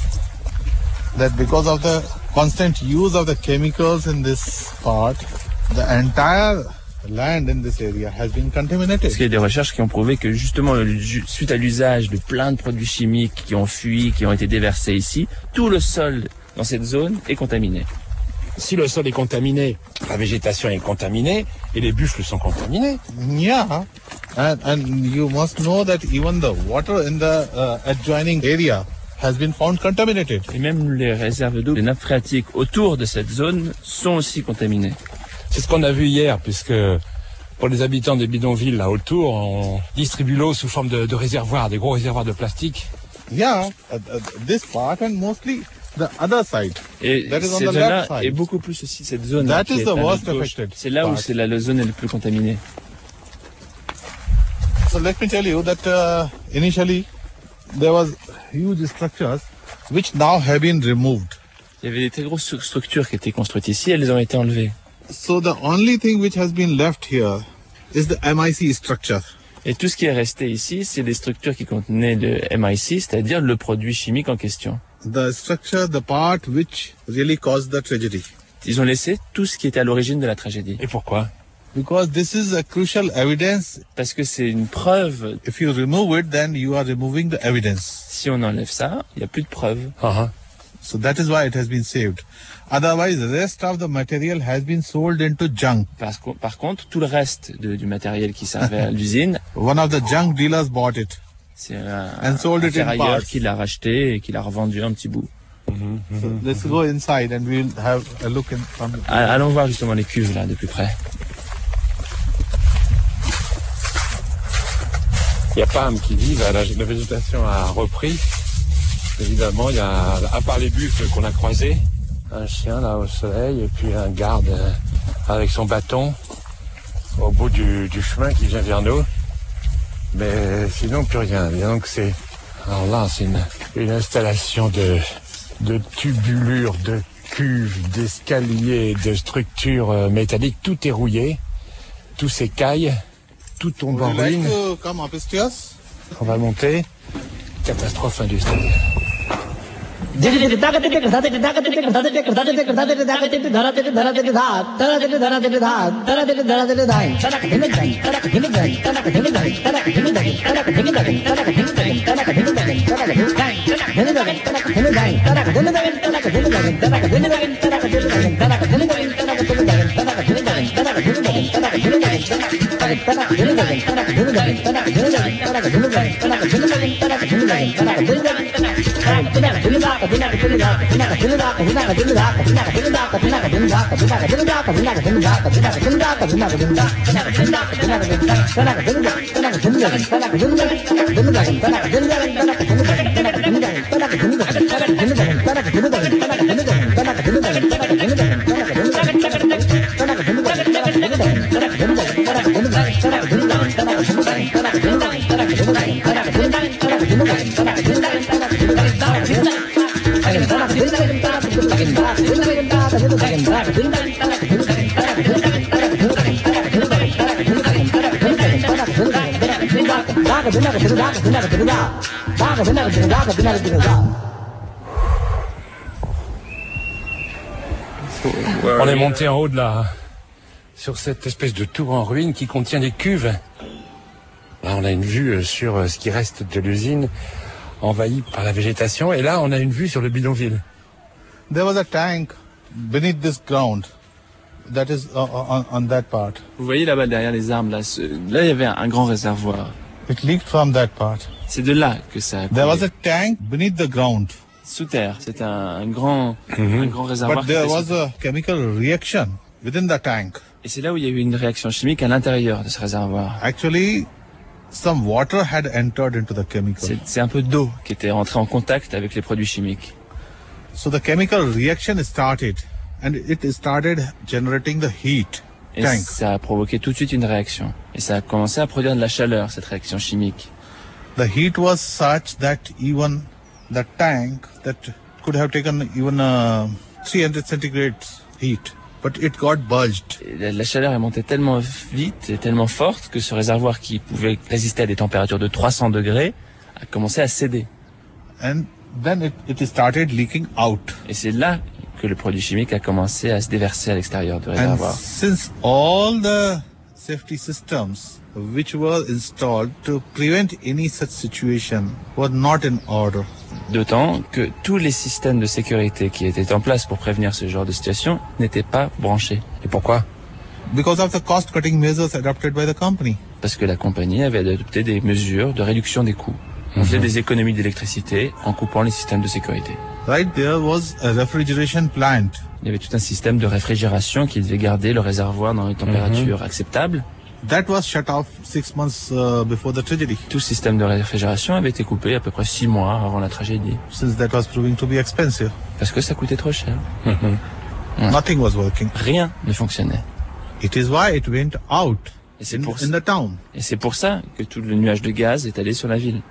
that because of the constant use of the chemicals in this part, the entire land in this area has been contaminated. Parce qu'il y a des recherches qui ont prouvé que justement suite à l'usage de plein de produits chimiques qui ont fui, qui ont été déversés ici, tout le sol dans cette zone est contaminé. Si le sol est contaminé, la végétation est contaminée et les buffles sont contaminés. Yeah, and, and you must know that even the water in the uh, adjoining area has been found contaminated. Et même les réserves d'eau, les nappes phréatiques autour de cette zone sont aussi contaminées. C'est ce qu'on a vu hier, puisque pour les habitants des bidonvilles là autour, on distribue l'eau sous forme de, de réservoirs, des gros réservoirs de plastique. Yeah, uh, uh, this part and mostly the other side. Et that is cette on the zone-là left side. est beaucoup plus aussi cette zone. That qui is est the à worst notre gauche. affected. C'est là où part. c'est la, la zone la plus contaminée. So let me tell you that uh, initially there was huge structures which now have been removed. Il y avait des très grosses structures qui étaient construites ici, elles ont été enlevées. So the only thing which has been left here is the M I C structure. Et tout ce qui est resté ici, c'est des structures qui contenaient le M I C, c'est-à-dire le produit chimique en question. The structure, the part which really caused the tragedy. Ils ont laissé tout ce qui était à l'origine de la tragédie. Et pourquoi? Because this is a crucial evidence. Parce que c'est une preuve. If you remove it, then you are removing the evidence. Si on enlève ça, il n'y a plus de preuves. Uh-huh. So that is why it has been saved. Otherwise, the rest of the material has been sold into junk. Parce que, par contre, tout le reste de, du matériel qui servait à l'usine, one of the junk dealers bought it. C'est un, and sold un it in ferrailleur parts. qui l'a racheté et qui l'a revendu un petit bout. Mm-hmm. So let's go inside and we'll have a look in from the... Allons voir justement les cuves là de plus près. Il y a Pam qui dit la, la végétation a repris. Évidemment, il y a, à part les buffles qu'on a croisés, un chien là au soleil et puis un garde euh, avec son bâton au bout du, du chemin qui vient vers nous. Mais sinon plus rien. Et donc c'est, alors là c'est une, une installation de, de tubulures, de cuves, d'escaliers, de structures euh, métalliques. Tout est rouillé, tout s'écaille, tout tombe en ruine. On va monter. Catastrophe industrielle. On est monté en haut de la... sur cette espèce de tour en ruine qui contient des cuves. Là, on a une vue sur ce qui reste de l'usine envahie par la végétation. Et là, on a une vue sur le bidonville. There was a tank beneath this ground. That is on, on that part. Vous voyez là-bas derrière les arbres, là, ce... là il y avait un grand réservoir. It leaked from that part. C'est de là que ça a coulé. There was a tank beneath the ground. Sous terre, c'est un, un grand, mm-hmm. un grand réservoir. But there was a chemical reaction within the tank. Et c'est là où il y a eu une réaction chimique à l'intérieur de ce réservoir. Actually, some water had entered into the chemical. C'est, c'est un peu d'eau qui était rentrée en contact avec les produits chimiques. So the chemical reaction started, and it started generating the heat. Et tank. Ça a provoqué tout de suite une réaction. Et ça a commencé à produire de la chaleur, cette réaction chimique. The heat was such that even the tank that could have taken even uh, three hundred centigrade heat, but it got bulged. La, la chaleur est montée tellement vite et tellement forte que ce réservoir qui pouvait résister à des températures de trois cents degrés a commencé à céder. And then it, it started leaking out. Et c'est là que le produit chimique a commencé à se déverser à l'extérieur du réservoir. And since all the safety systems which were installed to prevent any such situation were not in order. D'autant que tous les systèmes de sécurité qui étaient en place pour prévenir ce genre de situation n'étaient pas branchés. Et pourquoi? Because of the cost-cutting measures adopted by the company. Parce que la compagnie avait adopté des mesures de réduction des coûts. On faisait des économies d'électricité en coupant les systèmes de sécurité. Right, there was a refrigeration plant. Il y avait tout un système de réfrigération qui devait garder le réservoir dans une température mm-hmm. acceptable. That was shut off six months uh, before the tragedy. Tout système de réfrigération avait été coupé à peu près six mois avant la tragédie. Since that was proving to be expensive. Parce que ça coûtait trop cher. Mm-hmm. Ouais. Nothing was working. Rien ne fonctionnait. It is why it went out Et c'est in, pour in the town. Et c'est pour ça que tout le nuage de gaz est allé sur la ville.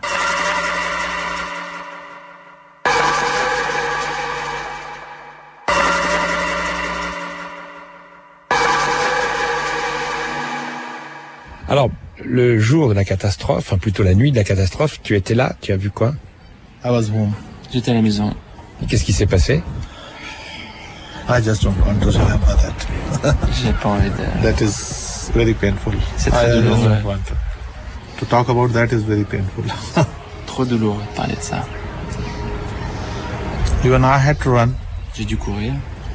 Alors, le jour de la catastrophe, enfin plutôt la nuit de la catastrophe, tu étais là, tu as vu quoi? I was home. J'étais à la maison. Et qu'est-ce qui s'est passé? I just don't want to talk about that. J'ai pas envie de... That is very painful. C'est très douloureux. To talk about that is very painful. Trop douloureux de parler de ça. Even I had to run. J'ai dû courir.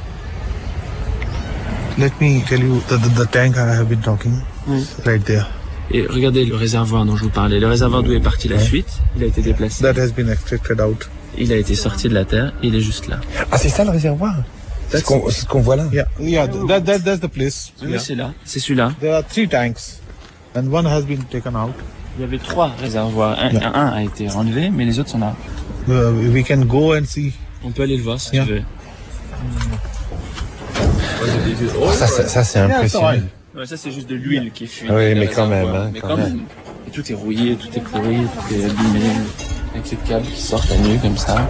Let me tell you the, the, the tank I have been talking. Oui. Right there. Et regardez le réservoir dont je vous parlais. Le réservoir d'où est partie la fuite, il a été déplacé. That has been extracted out. Il a été sorti de la terre, il est juste là. Ah, c'est ça le réservoir? C'est ce qu'on, ce qu'on voit là? Yeah, yeah, that, that, that's the place. Oui, yeah. c'est là, c'est celui-là. There are three tanks, and one has been taken out. Il y avait trois réservoirs. Un, yeah. un a été enlevé, mais les autres sont là. Uh, we can go and see. On peut aller le voir si yeah. tu veux. Oh, ça, ça, ça c'est impressionnant. Ouais, ça c'est juste de l'huile qui fuit. Oui, mais quand même, hein, mais quand quand même. même. Et tout est rouillé, tout est pourri, tout est abîmé, avec ces câbles qui sortent à nu comme ça.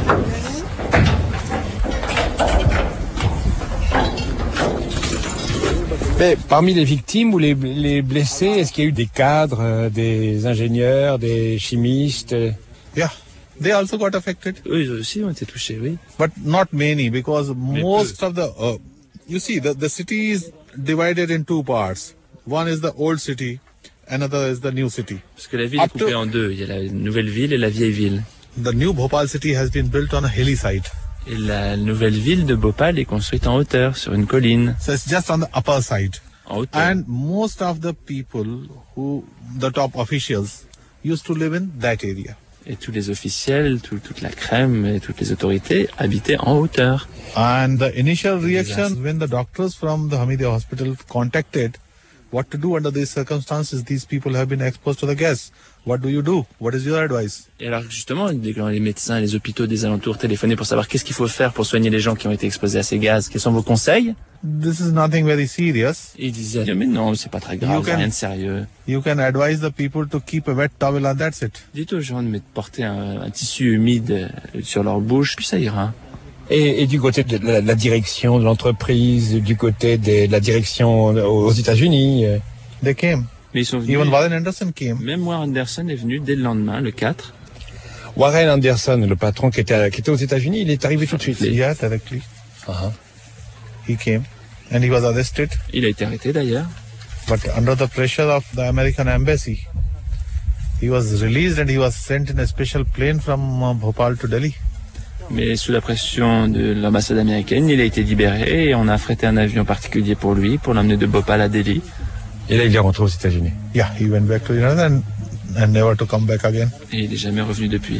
Mais parmi les victimes ou les, les blessés, est-ce qu'il y a eu des cadres, euh, des ingénieurs, des chimistes? Yeah, they also got affected. Eux ils aussi ont été touchés, oui. But not many, because mais most peu. of the, uh, you see, the, the city is divided in two parts. One is the old city, another is the new city. Parce que la ville Up est coupée en deux. Il y a la nouvelle ville et la vieille ville. The new Bhopal city has been built on a hilly side. Et la nouvelle ville de Bhopal est construite en hauteur, sur une colline. So it's just on the upper side. En hauteur. And most of the people who, the top officials, used to live in that area. Et tous les officiels, tout, toute la crème et toutes les autorités habitaient en hauteur. And the initial reaction when the doctors from the Hamidia hospital contacted what to do under these circumstances, these people have been exposed to the gas. What do you do? What is your advice? Et alors justement, les médecins, les hôpitaux des alentours téléphonaient pour savoir qu'est-ce qu'il faut faire pour soigner les gens qui ont été exposés à ces gaz. Quels sont vos conseils? This is nothing very serious. Et ils disaient, mais non, c'est pas très grave, can, rien de sérieux. You can advise the people to keep a wet towel and that's it. Dites aux gens de porter un, un tissu humide sur leur bouche, puis ça ira. Et, et du côté de la, la direction de l'entreprise, du côté de la direction aux États-Unis, they came. Mais ils sont venus. Even Warren Anderson came. Même Warren Anderson est venu dès le lendemain, le quatre. Warren Anderson, le patron qui était, qui était aux États-Unis, il est arrivé tout de suite. Yeah, directly. Uh-huh. He came and he was arrested. Il a été arrêté d'ailleurs. But under the pressure of the American embassy, he was released and he was sent in a special plane from uh, Bhopal to Delhi. Mais sous la pression de l'ambassade américaine, il a été libéré et on a affrété un avion particulier pour lui, pour l'emmener de Bhopal à Delhi. Et là, il est rentré aux États-Unis. Yeah, he went back to Iran and, and never to come back again. Et il n'est jamais revenu depuis.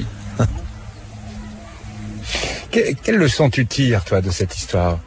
Que, quelle leçon tu tires, toi, de cette histoire?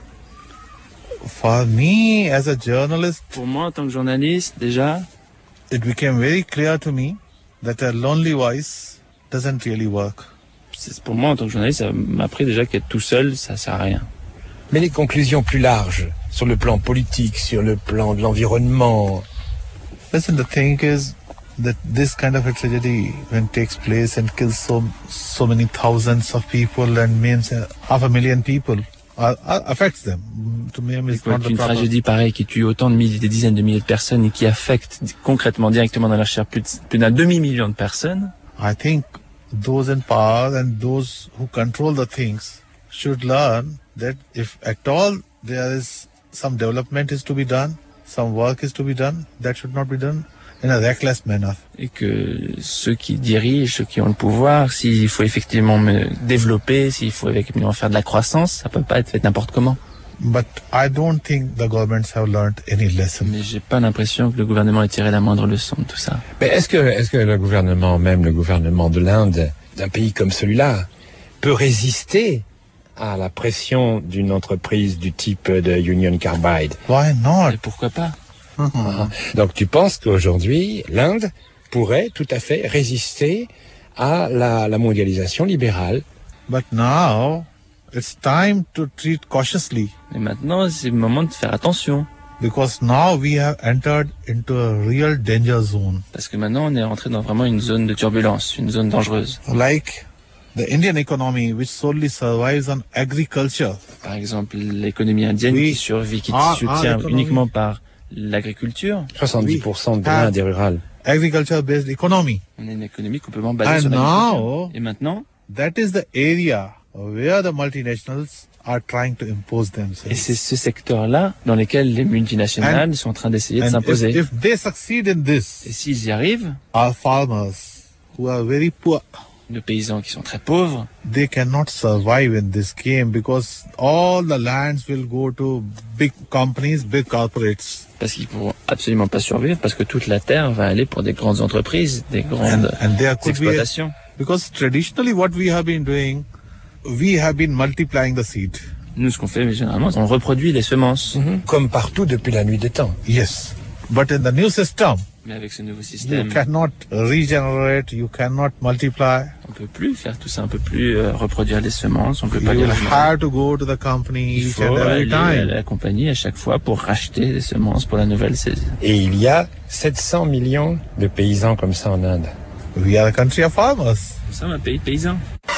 For me, as a journalist, pour moi, en tant que journaliste, déjà, it became very clear to me that a lonely voice doesn't really work. Pour moi, en tant que journaliste, ça m'a appris déjà qu'être tout seul, ça sert à rien. Mais les conclusions plus larges, sur le plan politique, sur le plan de l'environnement. Listen, the thing is that this kind of a tragedy, when it takes place and kills so so many thousands of people and means uh, half a million people, uh, uh, affects them. To me, it's not the Une problem. tragédie pareille qui tue autant de milliers, des dizaines de milliers de personnes et qui affecte concrètement, directement dans la chair plus, de, plus d'un demi-million de personnes. I think those in power and those who control the things should learn that if at all there is some development is to be done, some work is to be done, that should not be done in a reckless manner. Et que ceux qui dirigent, ceux qui ont le pouvoir, s'il faut effectivement me développer, s'il faut effectivement faire de la croissance, ça peut pas être fait n'importe comment. But I don't think the governments have learned any lesson. Mais j'ai pas l'impression que le gouvernement ait tiré la moindre leçon de tout ça. Mais est-ce que, est-ce que le gouvernement, même le gouvernement de l'Inde, d'un pays comme celui-là, peut résister à la pression d'une entreprise du type de Union Carbide? Why not? Et pourquoi pas? Uh-huh. Donc tu penses qu'aujourd'hui, l'Inde pourrait tout à fait résister à la, la mondialisation libérale? But now, it's time to treat cautiously. Et maintenant, c'est le moment de faire attention. Because now we have entered into a real danger zone. Parce que maintenant, on est rentré dans vraiment une zone de turbulence, une zone dangereuse. Like the Indian economy, which solely survives on agriculture. Par exemple, l'économie indienne Oui. qui survit, qui Ah, se ah, tient l'économie. uniquement par l'agriculture. soixante-dix pour cent de l'Inde est rural. Agriculture-based economy. On est une économie complètement basée And sur l'agriculture. now, Et maintenant, that is the area where the multinationals are trying to impose et themselves. c'est ce secteur-là dans lequel les multinationales And- sont en train d'essayer de And s'imposer. if, if they succeed in this, Et s'ils y arrivent, our farmers who are very poor, nos paysans qui sont très pauvres, they cannot survive in this game because all the lands will go to big companies, big corporates. parce qu'ils pourront absolument pas survivre, parce que toute la terre va aller pour des grandes entreprises, des grandes And there could be a- exploitations. because traditionally what we have been doing, we have been multiplying the seed. Nous, ce qu'on fait généralement, on reproduit les semences. Comme partout depuis la nuit des temps. Yes. But in the new system, Mais avec ce nouveau you système, cannot regenerate, you cannot multiply. on peut plus faire tout ça, on peut plus euh, reproduire les semences, on peut pas You les will reproduire. have to go to the company Il each faut and every aller à time. la compagnie à chaque fois pour racheter des semences pour la nouvelle saison. Et il y a sept cents millions de paysans comme ça en Inde. We are a country of farmers. Nous sommes un pays de paysans.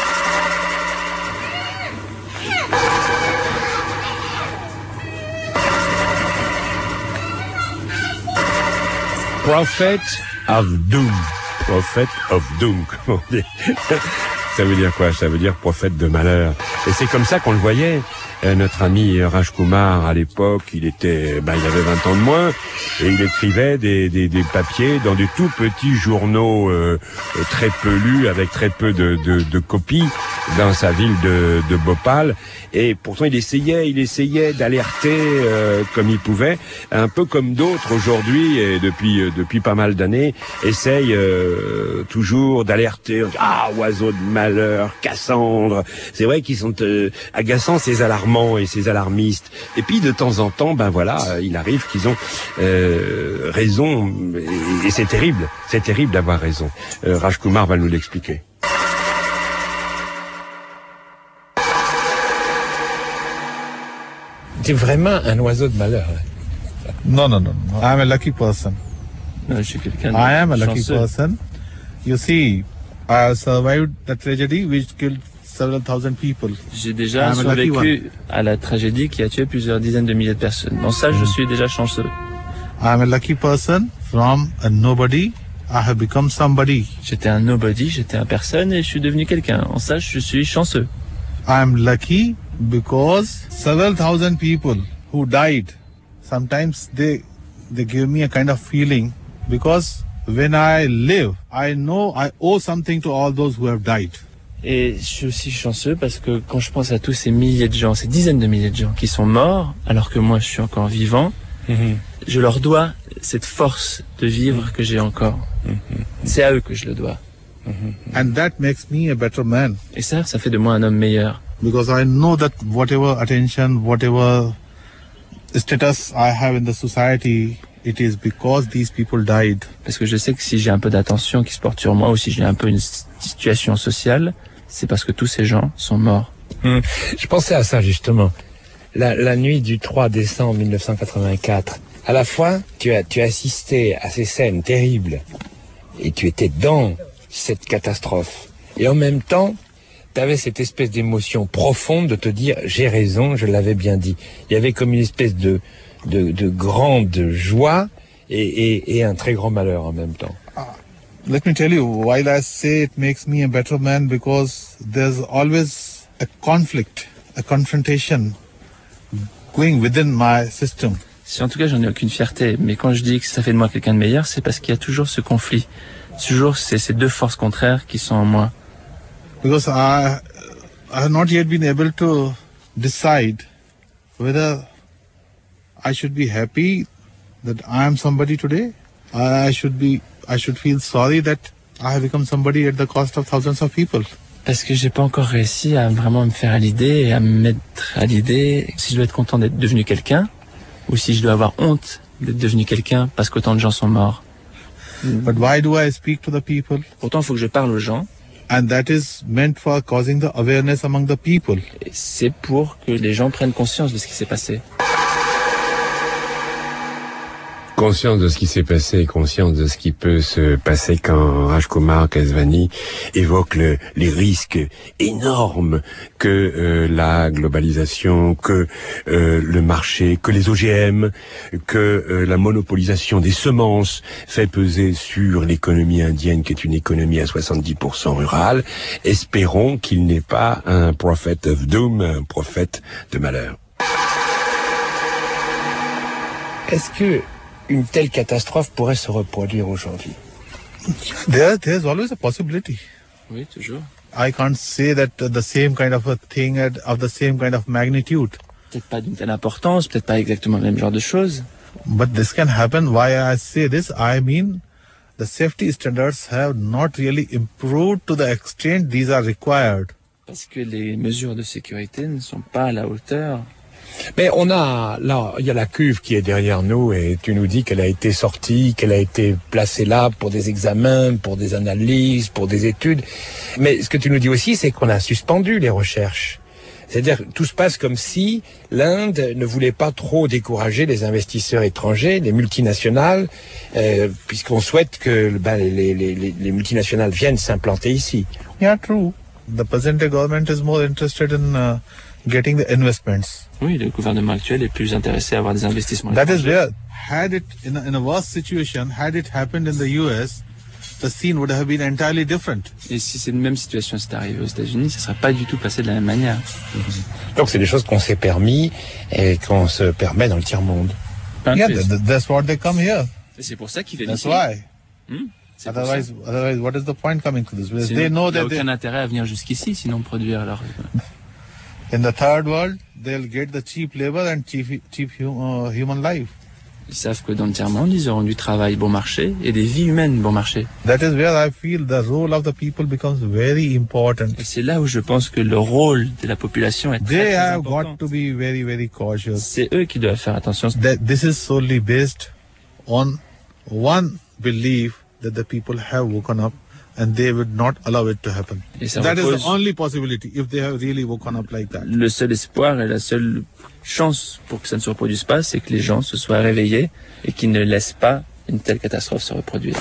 Prophet of Doom. Prophet of Doom, comme on dit. Ça veut dire quoi? Ça veut dire prophète de malheur. Et c'est comme ça qu'on le voyait. Euh, notre ami Raj Kumar, à l'époque, il était, ben, il avait vingt ans de moins, et il écrivait des, des, des papiers dans des tout petits journaux euh, euh, très peu lus, avec très peu de, de, de copies, dans sa ville de, de Bhopal. Et pourtant, il essayait, il essayait d'alerter euh, comme il pouvait, un peu comme d'autres aujourd'hui, et depuis euh, depuis pas mal d'années, essayent euh, toujours d'alerter. Ah, oiseau de malheur, Cassandre. C'est vrai qu'ils sont euh, agaçants, ces alarmants et ces alarmistes. Et puis de temps en temps, ben voilà, euh, il arrive qu'ils ont euh, raison, et, et c'est terrible, c'est terrible d'avoir raison. Euh, Raj Kumar va nous l'expliquer. T'es vraiment un oiseau de malheur. No, no, no, no. I am a lucky person. Non, je suis quelqu'un de I am a lucky chanceux. person. You see, I have survived the tragedy which killed several thousand people. J'ai déjà I'm a lucky survécu à la tragédie qui a tué plusieurs dizaines de milliers de personnes. Dans ça, je suis déjà chanceux. I'm a lucky person. From a nobody, I have become somebody. J'étais un nobody, j'étais un personne et je suis devenu quelqu'un. En ça, je suis chanceux. I'm lucky because several thousand people who died, sometimes they they give me a kind of feeling because when I live, I know I owe something to all those who have died. Et je suis aussi chanceux parce que quand je pense à tous ces milliers de gens, ces dizaines de milliers de gens qui sont morts, alors que moi je suis encore vivant, mm-hmm. je leur dois cette force de vivre mm-hmm. que j'ai encore. Mm-hmm. C'est à eux que je le dois. Mm-hmm. And that makes me a better man. Et ça, ça fait de moi un homme meilleur. Because I know that whatever attention, whatever status I have in the society, it is because these people died. Parce que je sais que si j'ai un peu d'attention qui se porte sur moi ou si j'ai un peu une situation sociale, c'est parce que tous ces gens sont morts. Hum, je pensais à ça justement. La, la nuit du trois décembre mille neuf cent quatre-vingt-quatre. À la fois, tu as, tu as assisté à ces scènes terribles et tu étais dans cette catastrophe. Et en même temps, tu avais cette espèce d'émotion profonde de te dire « j'ai raison, je l'avais bien dit ». Il y avait comme une espèce de, de, de grande joie et, et, et un très grand malheur en même temps. Let me tell you, while I say it makes me a better man, because there's always a conflict, a confrontation going within my system. Si en tout cas j'en ai aucune fierté, mais quand je dis que ça fait de moi quelqu'un de meilleur, c'est parce qu'il y a toujours ce conflit. Toujours c'est ces deux forces contraires qui sont en moi. Because I, I have not yet been able to decide whether I should be happy that I am somebody today. I should be I should feel sorry that I have become somebody at the cost of thousands of people. Parce que j'ai pas encore réussi à vraiment me faire à l'idée et à me mettre à l'idée si je dois être content d'être devenu quelqu'un ou si je dois avoir honte d'être devenu quelqu'un parce qu'autant de gens sont morts. But why do I speak to the people? Pourtant, il faut que je parle aux gens. And that is meant for causing the awareness among the people. Et c'est pour que les gens prennent conscience de ce qui s'est passé. Conscience de ce qui s'est passé, conscience de ce qui peut se passer quand Rajkumar Keswani évoque le, les risques énormes que euh, la globalisation, que euh, le marché, que les O G M, que euh, la monopolisation des semences fait peser sur l'économie indienne, qui est une économie à soixante-dix pour cent rurale. Espérons qu'il n'est pas un prophet of doom, un prophète de malheur. Est-ce que une telle catastrophe pourrait se reproduire aujourd'hui? There, there's always a possibility. Oui, toujours. I can't say that the same kind of a thing at, of the same kind of magnitude. Peut-être pas d'une telle importance, peut-être pas exactement le même genre de choses. But this can happen. Why I say this? I mean, the safety standards have not really improved to the extent these are required. Parce que les mesures de sécurité ne sont pas à la hauteur. Mais on a, là, il y a la cuve qui est derrière nous et tu nous dis qu'elle a été sortie, qu'elle a été placée là pour des examens, pour des analyses, pour des études. Mais ce que tu nous dis aussi, c'est qu'on a suspendu les recherches. C'est-à-dire que tout se passe comme si l'Inde ne voulait pas trop décourager les investisseurs étrangers, les multinationales, euh, puisqu'on souhaite que ben, les, les, les multinationales viennent s'implanter ici. Yeah, true. The present government is more interested in uh, getting the investments. Oui, le gouvernement actuel est plus intéressé à avoir des investissements. That is where, had it in a, in a worse situation, had it happened in the U S, the scene would have been entirely different. Et si cette même situation s'était arrivée aux États-Unis, ça ne serait pas du tout passé de la même manière. Donc c'est des choses qu'on s'est permis et qu'on se permet dans le tiers-monde. Yeah, that, that's what they come here. Et c'est pour ça qu'ils viennent That's ici. why. Hmm? Otherwise, otherwise, what is the point coming to this? Because Sinon, they know il n'y a that aucun they, intérêt à venir jusqu'ici, sinon produire leur... in the third world, they'll get the cheap labor and cheap, cheap hum, uh, human life. Ils savent que dans le tiers-monde, ils auront du travail bon marché et des vies humaines bon marché. That is where I feel the role of the people becomes very important. Et c'est là où je pense que le rôle de la population est très, They très have important. got to be very, very cautious. C'est eux qui doivent faire attention. That this is solely based on one belief that the people have woken up and they would not allow it to happen. Et ça That is repose- the only possibility if they have really woken up like that. Le seul espoir et la seule chance pour que ça ne se reproduise pas, c'est que les gens se soient réveillés et qu'ils ne laissent pas une telle catastrophe se reproduire.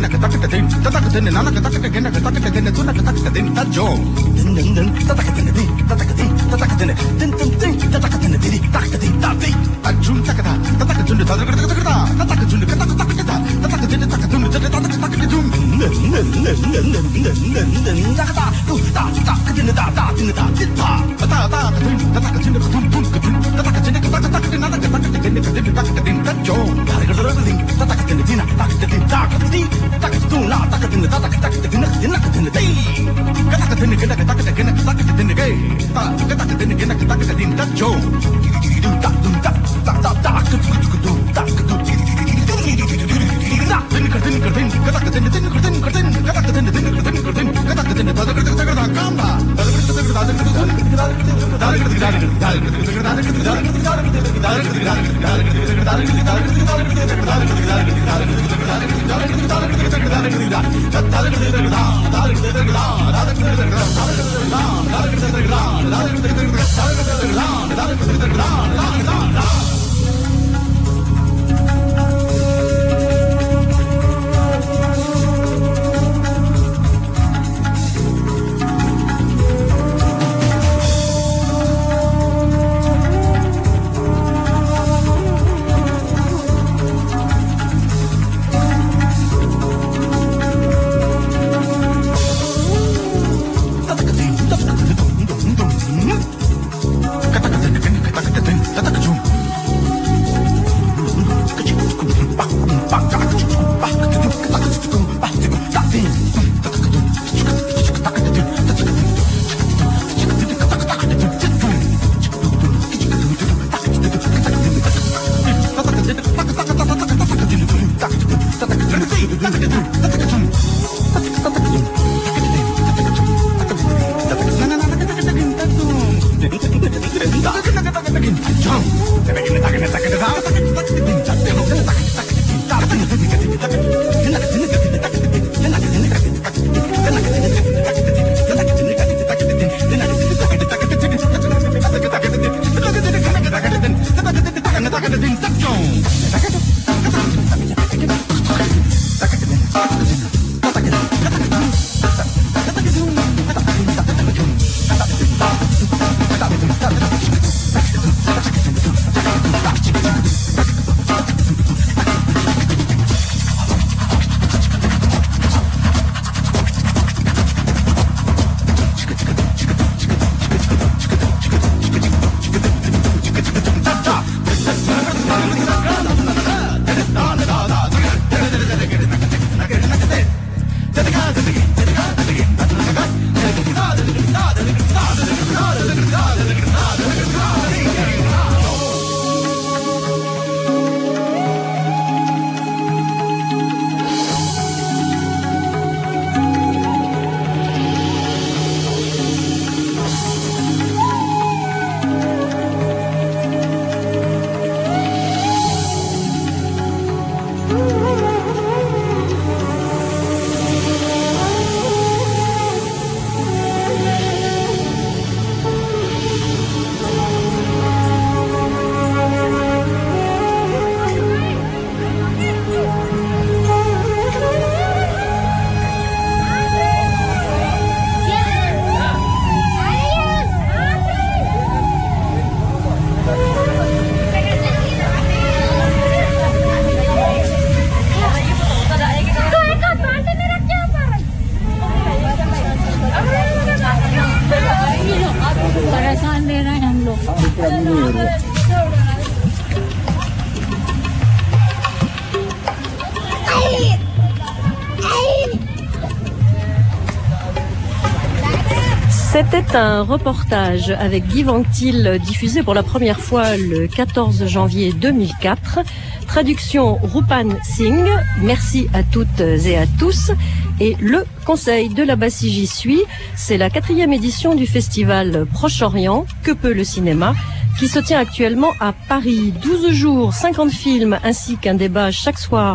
C'était un reportage avec Guy Vanctil diffusé pour la première fois le quatorze janvier deux mille quatre. Traduction Rupan Singh. Merci à toutes et à tous. Et le Conseil de la Bassie j'y suis, c'est la quatrième édition du festival Proche-Orient, Que peut le cinéma, qui se tient actuellement à Paris. douze jours, cinquante films, ainsi qu'un débat chaque soir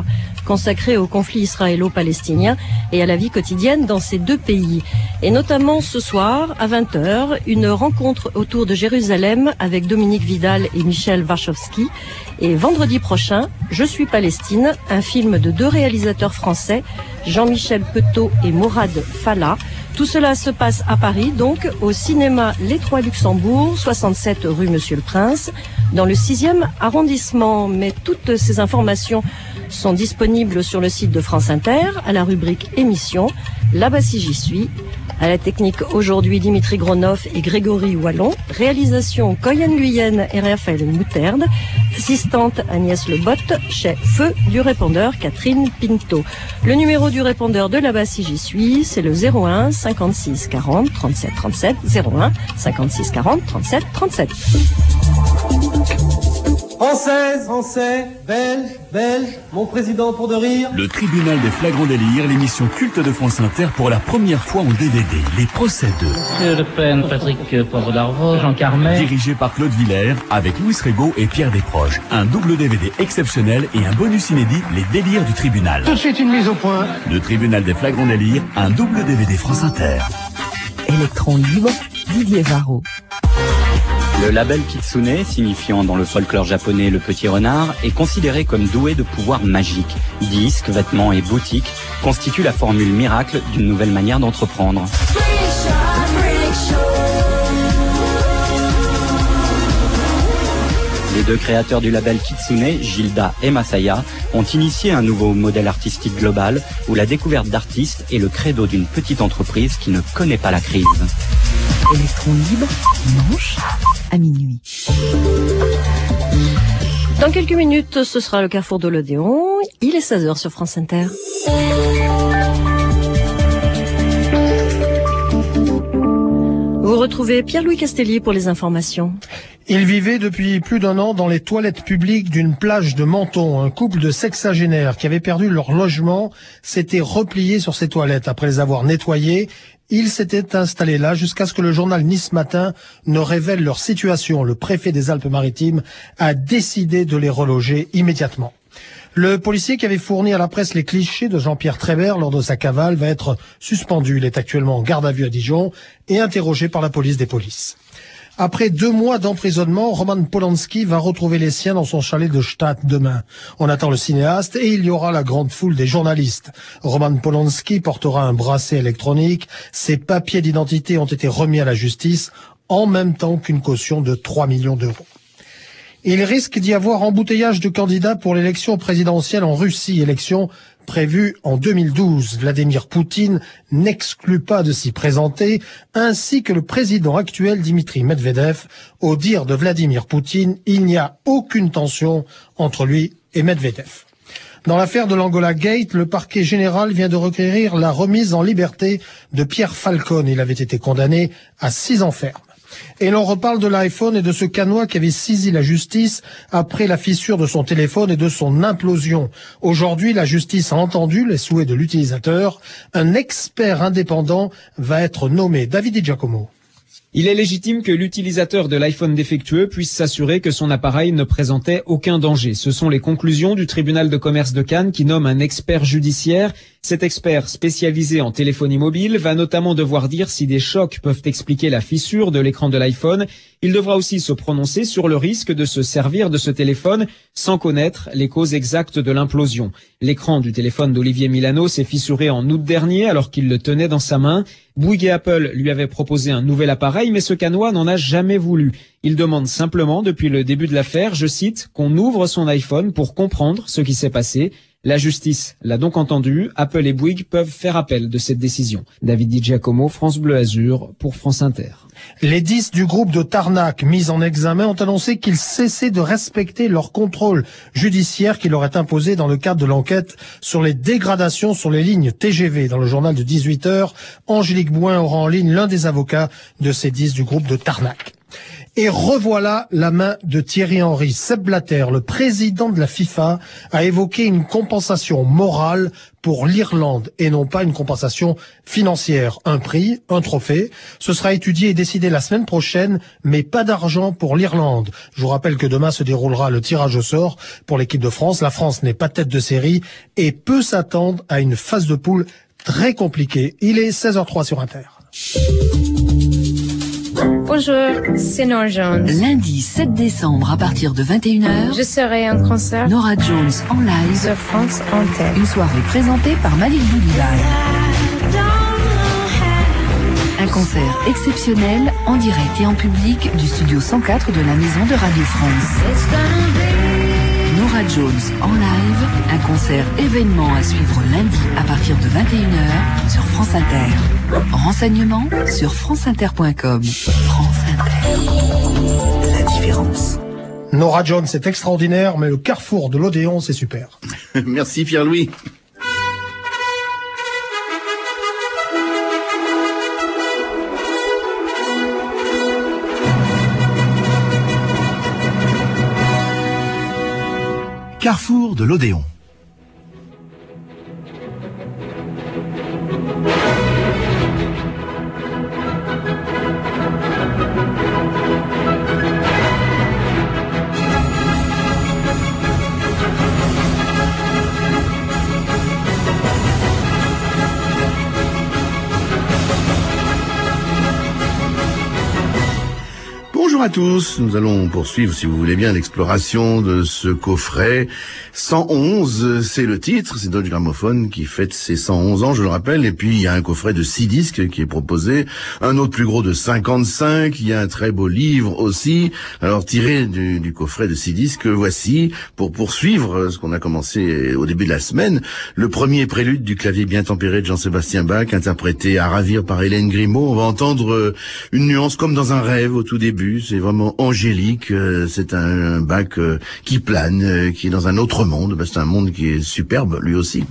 consacrée au conflit israélo-palestinien et à la vie quotidienne dans ces deux pays. Et notamment ce soir, à vingt heures, une rencontre autour de Jérusalem avec Dominique Vidal et Michel Warschawski. Et vendredi prochain, Je suis Palestine, un film de deux réalisateurs français, Jean-Michel Petot et Mourad Falla. Tout cela se passe à Paris, donc, au cinéma Les Trois Luxembourg, soixante-sept rue Monsieur le Prince, dans le sixième arrondissement. Mais toutes ces informations sont disponibles sur le site de France Inter, à la rubrique émission. Là-bas si j'y suis. À la technique aujourd'hui, Dimitri Gronov et Grégory Wallon. Réalisation Coyen Guyenne et Raphaël Mouterde. Assistante Agnès Lebotte. Chez Feu du répondeur Catherine Pinto. Le numéro du répondeur de Là-bas si j'y suis, c'est le zéro un cinquante-six quarante trente-sept trente-sept. zéro un cinquante-six quarante trente-sept trente-sept. Française, Français, Belge, Belge, mon président pour de rire. Le tribunal des flagrants délires, l'émission culte de France Inter pour la première fois en D V D. Les procès de Monsieur Le Pen, Patrick Poivre d'Arvor, Jean Carmet. Dirigé par Claude Villers, avec Louis Régaud et Pierre Desproges. Un double D V D exceptionnel et un bonus inédit, les délires du tribunal. Tout de suite une mise au point. Le tribunal des flagrants délires, un double D V D France Inter. Électron libre, Didier Varro. Le label Kitsune, signifiant dans le folklore japonais le petit renard, est considéré comme doué de pouvoirs magiques. Disques, vêtements et boutiques constituent la formule miracle d'une nouvelle manière d'entreprendre. Les deux créateurs du label Kitsune, Gilda et Masaya, ont initié un nouveau modèle artistique global où la découverte d'artistes est le credo d'une petite entreprise qui ne connaît pas la crise. Électron libre, dimanche à minuit. Dans quelques minutes, ce sera le Carrefour de l'Odéon. Il est seize heures sur France Inter. Vous retrouvez Pierre-Louis Castelli pour les informations. Il vivait depuis plus d'un an dans les toilettes publiques d'une plage de Menton. Un couple de sexagénaires qui avait perdu leur logement s'était replié sur ces toilettes après les avoir nettoyées. Ils s'étaient installés là jusqu'à ce que le journal Nice Matin ne révèle leur situation. Le préfet des Alpes-Maritimes a décidé de les reloger immédiatement. Le policier qui avait fourni à la presse les clichés de Jean-Pierre Trébert lors de sa cavale va être suspendu. Il est actuellement en garde à vue à Dijon et interrogé par la police des polices. Après deux mois d'emprisonnement, Roman Polanski va retrouver les siens dans son chalet de Stade demain. On attend le cinéaste et il y aura la grande foule des journalistes. Roman Polanski portera un bracelet électronique. Ses papiers d'identité ont été remis à la justice en même temps qu'une caution de trois millions d'euros. Il risque d'y avoir embouteillage de candidats pour l'élection présidentielle en Russie, élection prévue en deux mille douze. Vladimir Poutine n'exclut pas de s'y présenter, ainsi que le président actuel Dimitri Medvedev. Au dire de Vladimir Poutine, il n'y a aucune tension entre lui et Medvedev. Dans l'affaire de l'Angola Gate, le parquet général vient de requérir la remise en liberté de Pierre Falcone. Il avait été condamné à six ans ferme. Et l'on reparle de l'iPhone et de ce canois qui avait saisi la justice après la fissure de son téléphone et de son implosion. Aujourd'hui, la justice a entendu les souhaits de l'utilisateur. Un expert indépendant va être nommé. David Di Giacomo. Il est légitime que l'utilisateur de l'iPhone défectueux puisse s'assurer que son appareil ne présentait aucun danger. Ce sont les conclusions du tribunal de commerce de Cannes qui nomme un expert judiciaire. Cet expert spécialisé en téléphonie mobile va notamment devoir dire si des chocs peuvent expliquer la fissure de l'écran de l'iPhone. Il devra aussi se prononcer sur le risque de se servir de ce téléphone sans connaître les causes exactes de l'implosion. L'écran du téléphone d'Olivier Milano s'est fissuré en août dernier alors qu'il le tenait dans sa main. Bouygues et Apple lui avaient proposé un nouvel appareil, mais ce canois n'en a jamais voulu. Il demande simplement, depuis le début de l'affaire, je cite, qu'on ouvre son iPhone pour comprendre ce qui s'est passé. La justice l'a donc entendu. Apple et Bouygues peuvent faire appel de cette décision. David Di Giacomo, France Bleu Azur, pour France Inter. Les dix du groupe de Tarnac mis en examen ont annoncé qu'ils cessaient de respecter leur contrôle judiciaire qui leur est imposé dans le cadre de l'enquête sur les dégradations sur les lignes T G V. Dans le journal de dix-huit heures, Angélique Bouin aura en ligne l'un des avocats de ces dix du groupe de Tarnac. Et revoilà la main de Thierry Henry. Sepp Blatter, le président de la FIFA, a évoqué une compensation morale pour l'Irlande et non pas une compensation financière. Un prix, un trophée. Ce sera étudié et décidé la semaine prochaine, mais pas d'argent pour l'Irlande. Je vous rappelle que demain se déroulera le tirage au sort pour l'équipe de France. La France n'est pas tête de série et peut s'attendre à une phase de poule très compliquée. Il est seize heures zéro trois sur Inter. Bonjour, c'est Nora Jones. Lundi sept décembre à partir de vingt et une heures, je serai en concert Nora Jones en live sur France Inter. Une soirée présentée par Malik Boulibaly. Un concert exceptionnel en direct et en public du studio cent quatre de la Maison de Radio France. Nora Jones en live, un concert événement à suivre lundi à partir de vingt et une heures sur France Inter. Renseignements sur franceinter point com. France Inter. La différence. Nora Jones, c'est extraordinaire, mais le carrefour de l'Odéon, c'est super. Merci Pierre-Louis. Carrefour de l'Odéon. Bonjour à tous, nous allons poursuivre, si vous voulez bien, l'exploration de ce coffret cent onze, c'est le titre, c'est Deutsche Grammophon qui fête ses cent onze ans, je le rappelle, et puis il y a un coffret de six disques qui est proposé, un autre plus gros de cinquante-cinq, il y a un très beau livre aussi, alors tiré du, du coffret de six disques, voici, pour poursuivre ce qu'on a commencé au début de la semaine, le premier prélude du clavier bien tempéré de Jean-Sébastien Bach, interprété à ravir par Hélène Grimaud. On va entendre une nuance comme dans un rêve au tout début, c'est vraiment angélique, c'est un, un Bach qui plane, qui est dans un autre monde, c'est un monde qui est superbe lui aussi.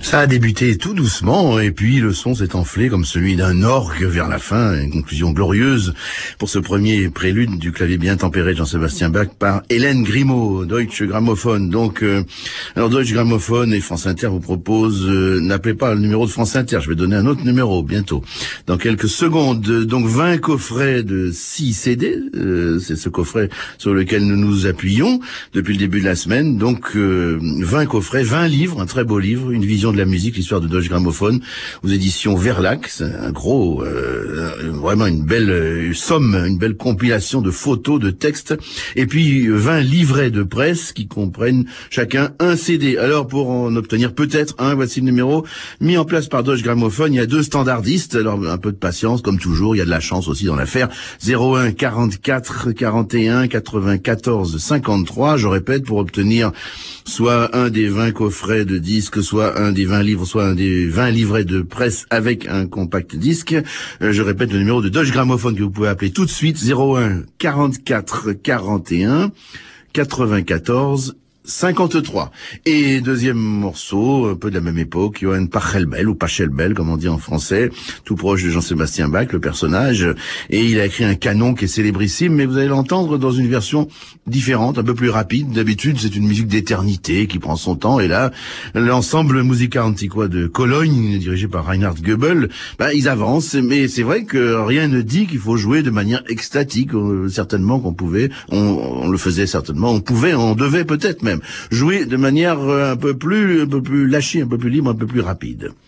Ça a débuté tout doucement et puis le son s'est enflé comme celui d'un orgue vers la fin. Une conclusion glorieuse pour ce premier prélude du clavier bien tempéré de Jean-Sébastien Bach par Hélène Grimaud, Deutsche Grammophon. Donc, euh, alors Deutsche Grammophon et France Inter vous proposent, euh, n'appelez pas le numéro de France Inter, je vais donner un autre numéro bientôt, dans quelques secondes. Donc vingt coffrets de six C D, euh, c'est ce coffret sur lequel nous nous appuyons depuis le début de la semaine. Donc euh, vingt coffrets, vingt livres, un très beau livre, une vision de la musique, l'histoire de Deutsche Grammophon, aux éditions Verlac. C'est un gros, euh, vraiment une belle euh, somme, une belle compilation de photos, de textes, et puis vingt livrets de presse qui comprennent chacun un C D. Alors pour en obtenir peut-être un, voici le numéro mis en place par Deutsche Grammophon. Il y a deux standardistes, alors un peu de patience comme toujours, il y a de la chance aussi dans l'affaire. zéro un quarante-quatre quarante et un quatre-vingt-quatorze cinquante-trois, je répète, pour obtenir soit un des vingt coffrets de disques, soit un des vingt livres, soit un des vingt livrets de presse avec un compact disque. Euh, je répète le numéro de Deutsche Grammophon que vous pouvez appeler tout de suite, zéro un quarante-quatre quarante et un quatre-vingt-quatorze cinquante-trois. Et deuxième morceau, un peu de la même époque, Johann Pachelbel, ou Pachelbel, comme on dit en français, tout proche de Jean-Sébastien Bach, le personnage, et il a écrit un canon qui est célébrissime, mais vous allez l'entendre dans une version différente, un peu plus rapide. D'habitude, c'est une musique d'éternité qui prend son temps, et là, l'ensemble Musica Antiqua de Cologne, dirigé par Reinhard Goebel, bah, ils avancent, mais c'est vrai que rien ne dit qu'il faut jouer de manière extatique, euh, certainement qu'on pouvait, on, on le faisait certainement, on pouvait, on devait peut-être même jouer de manière un peu plus, un peu plus lâchée, un peu plus libre, un peu plus rapide.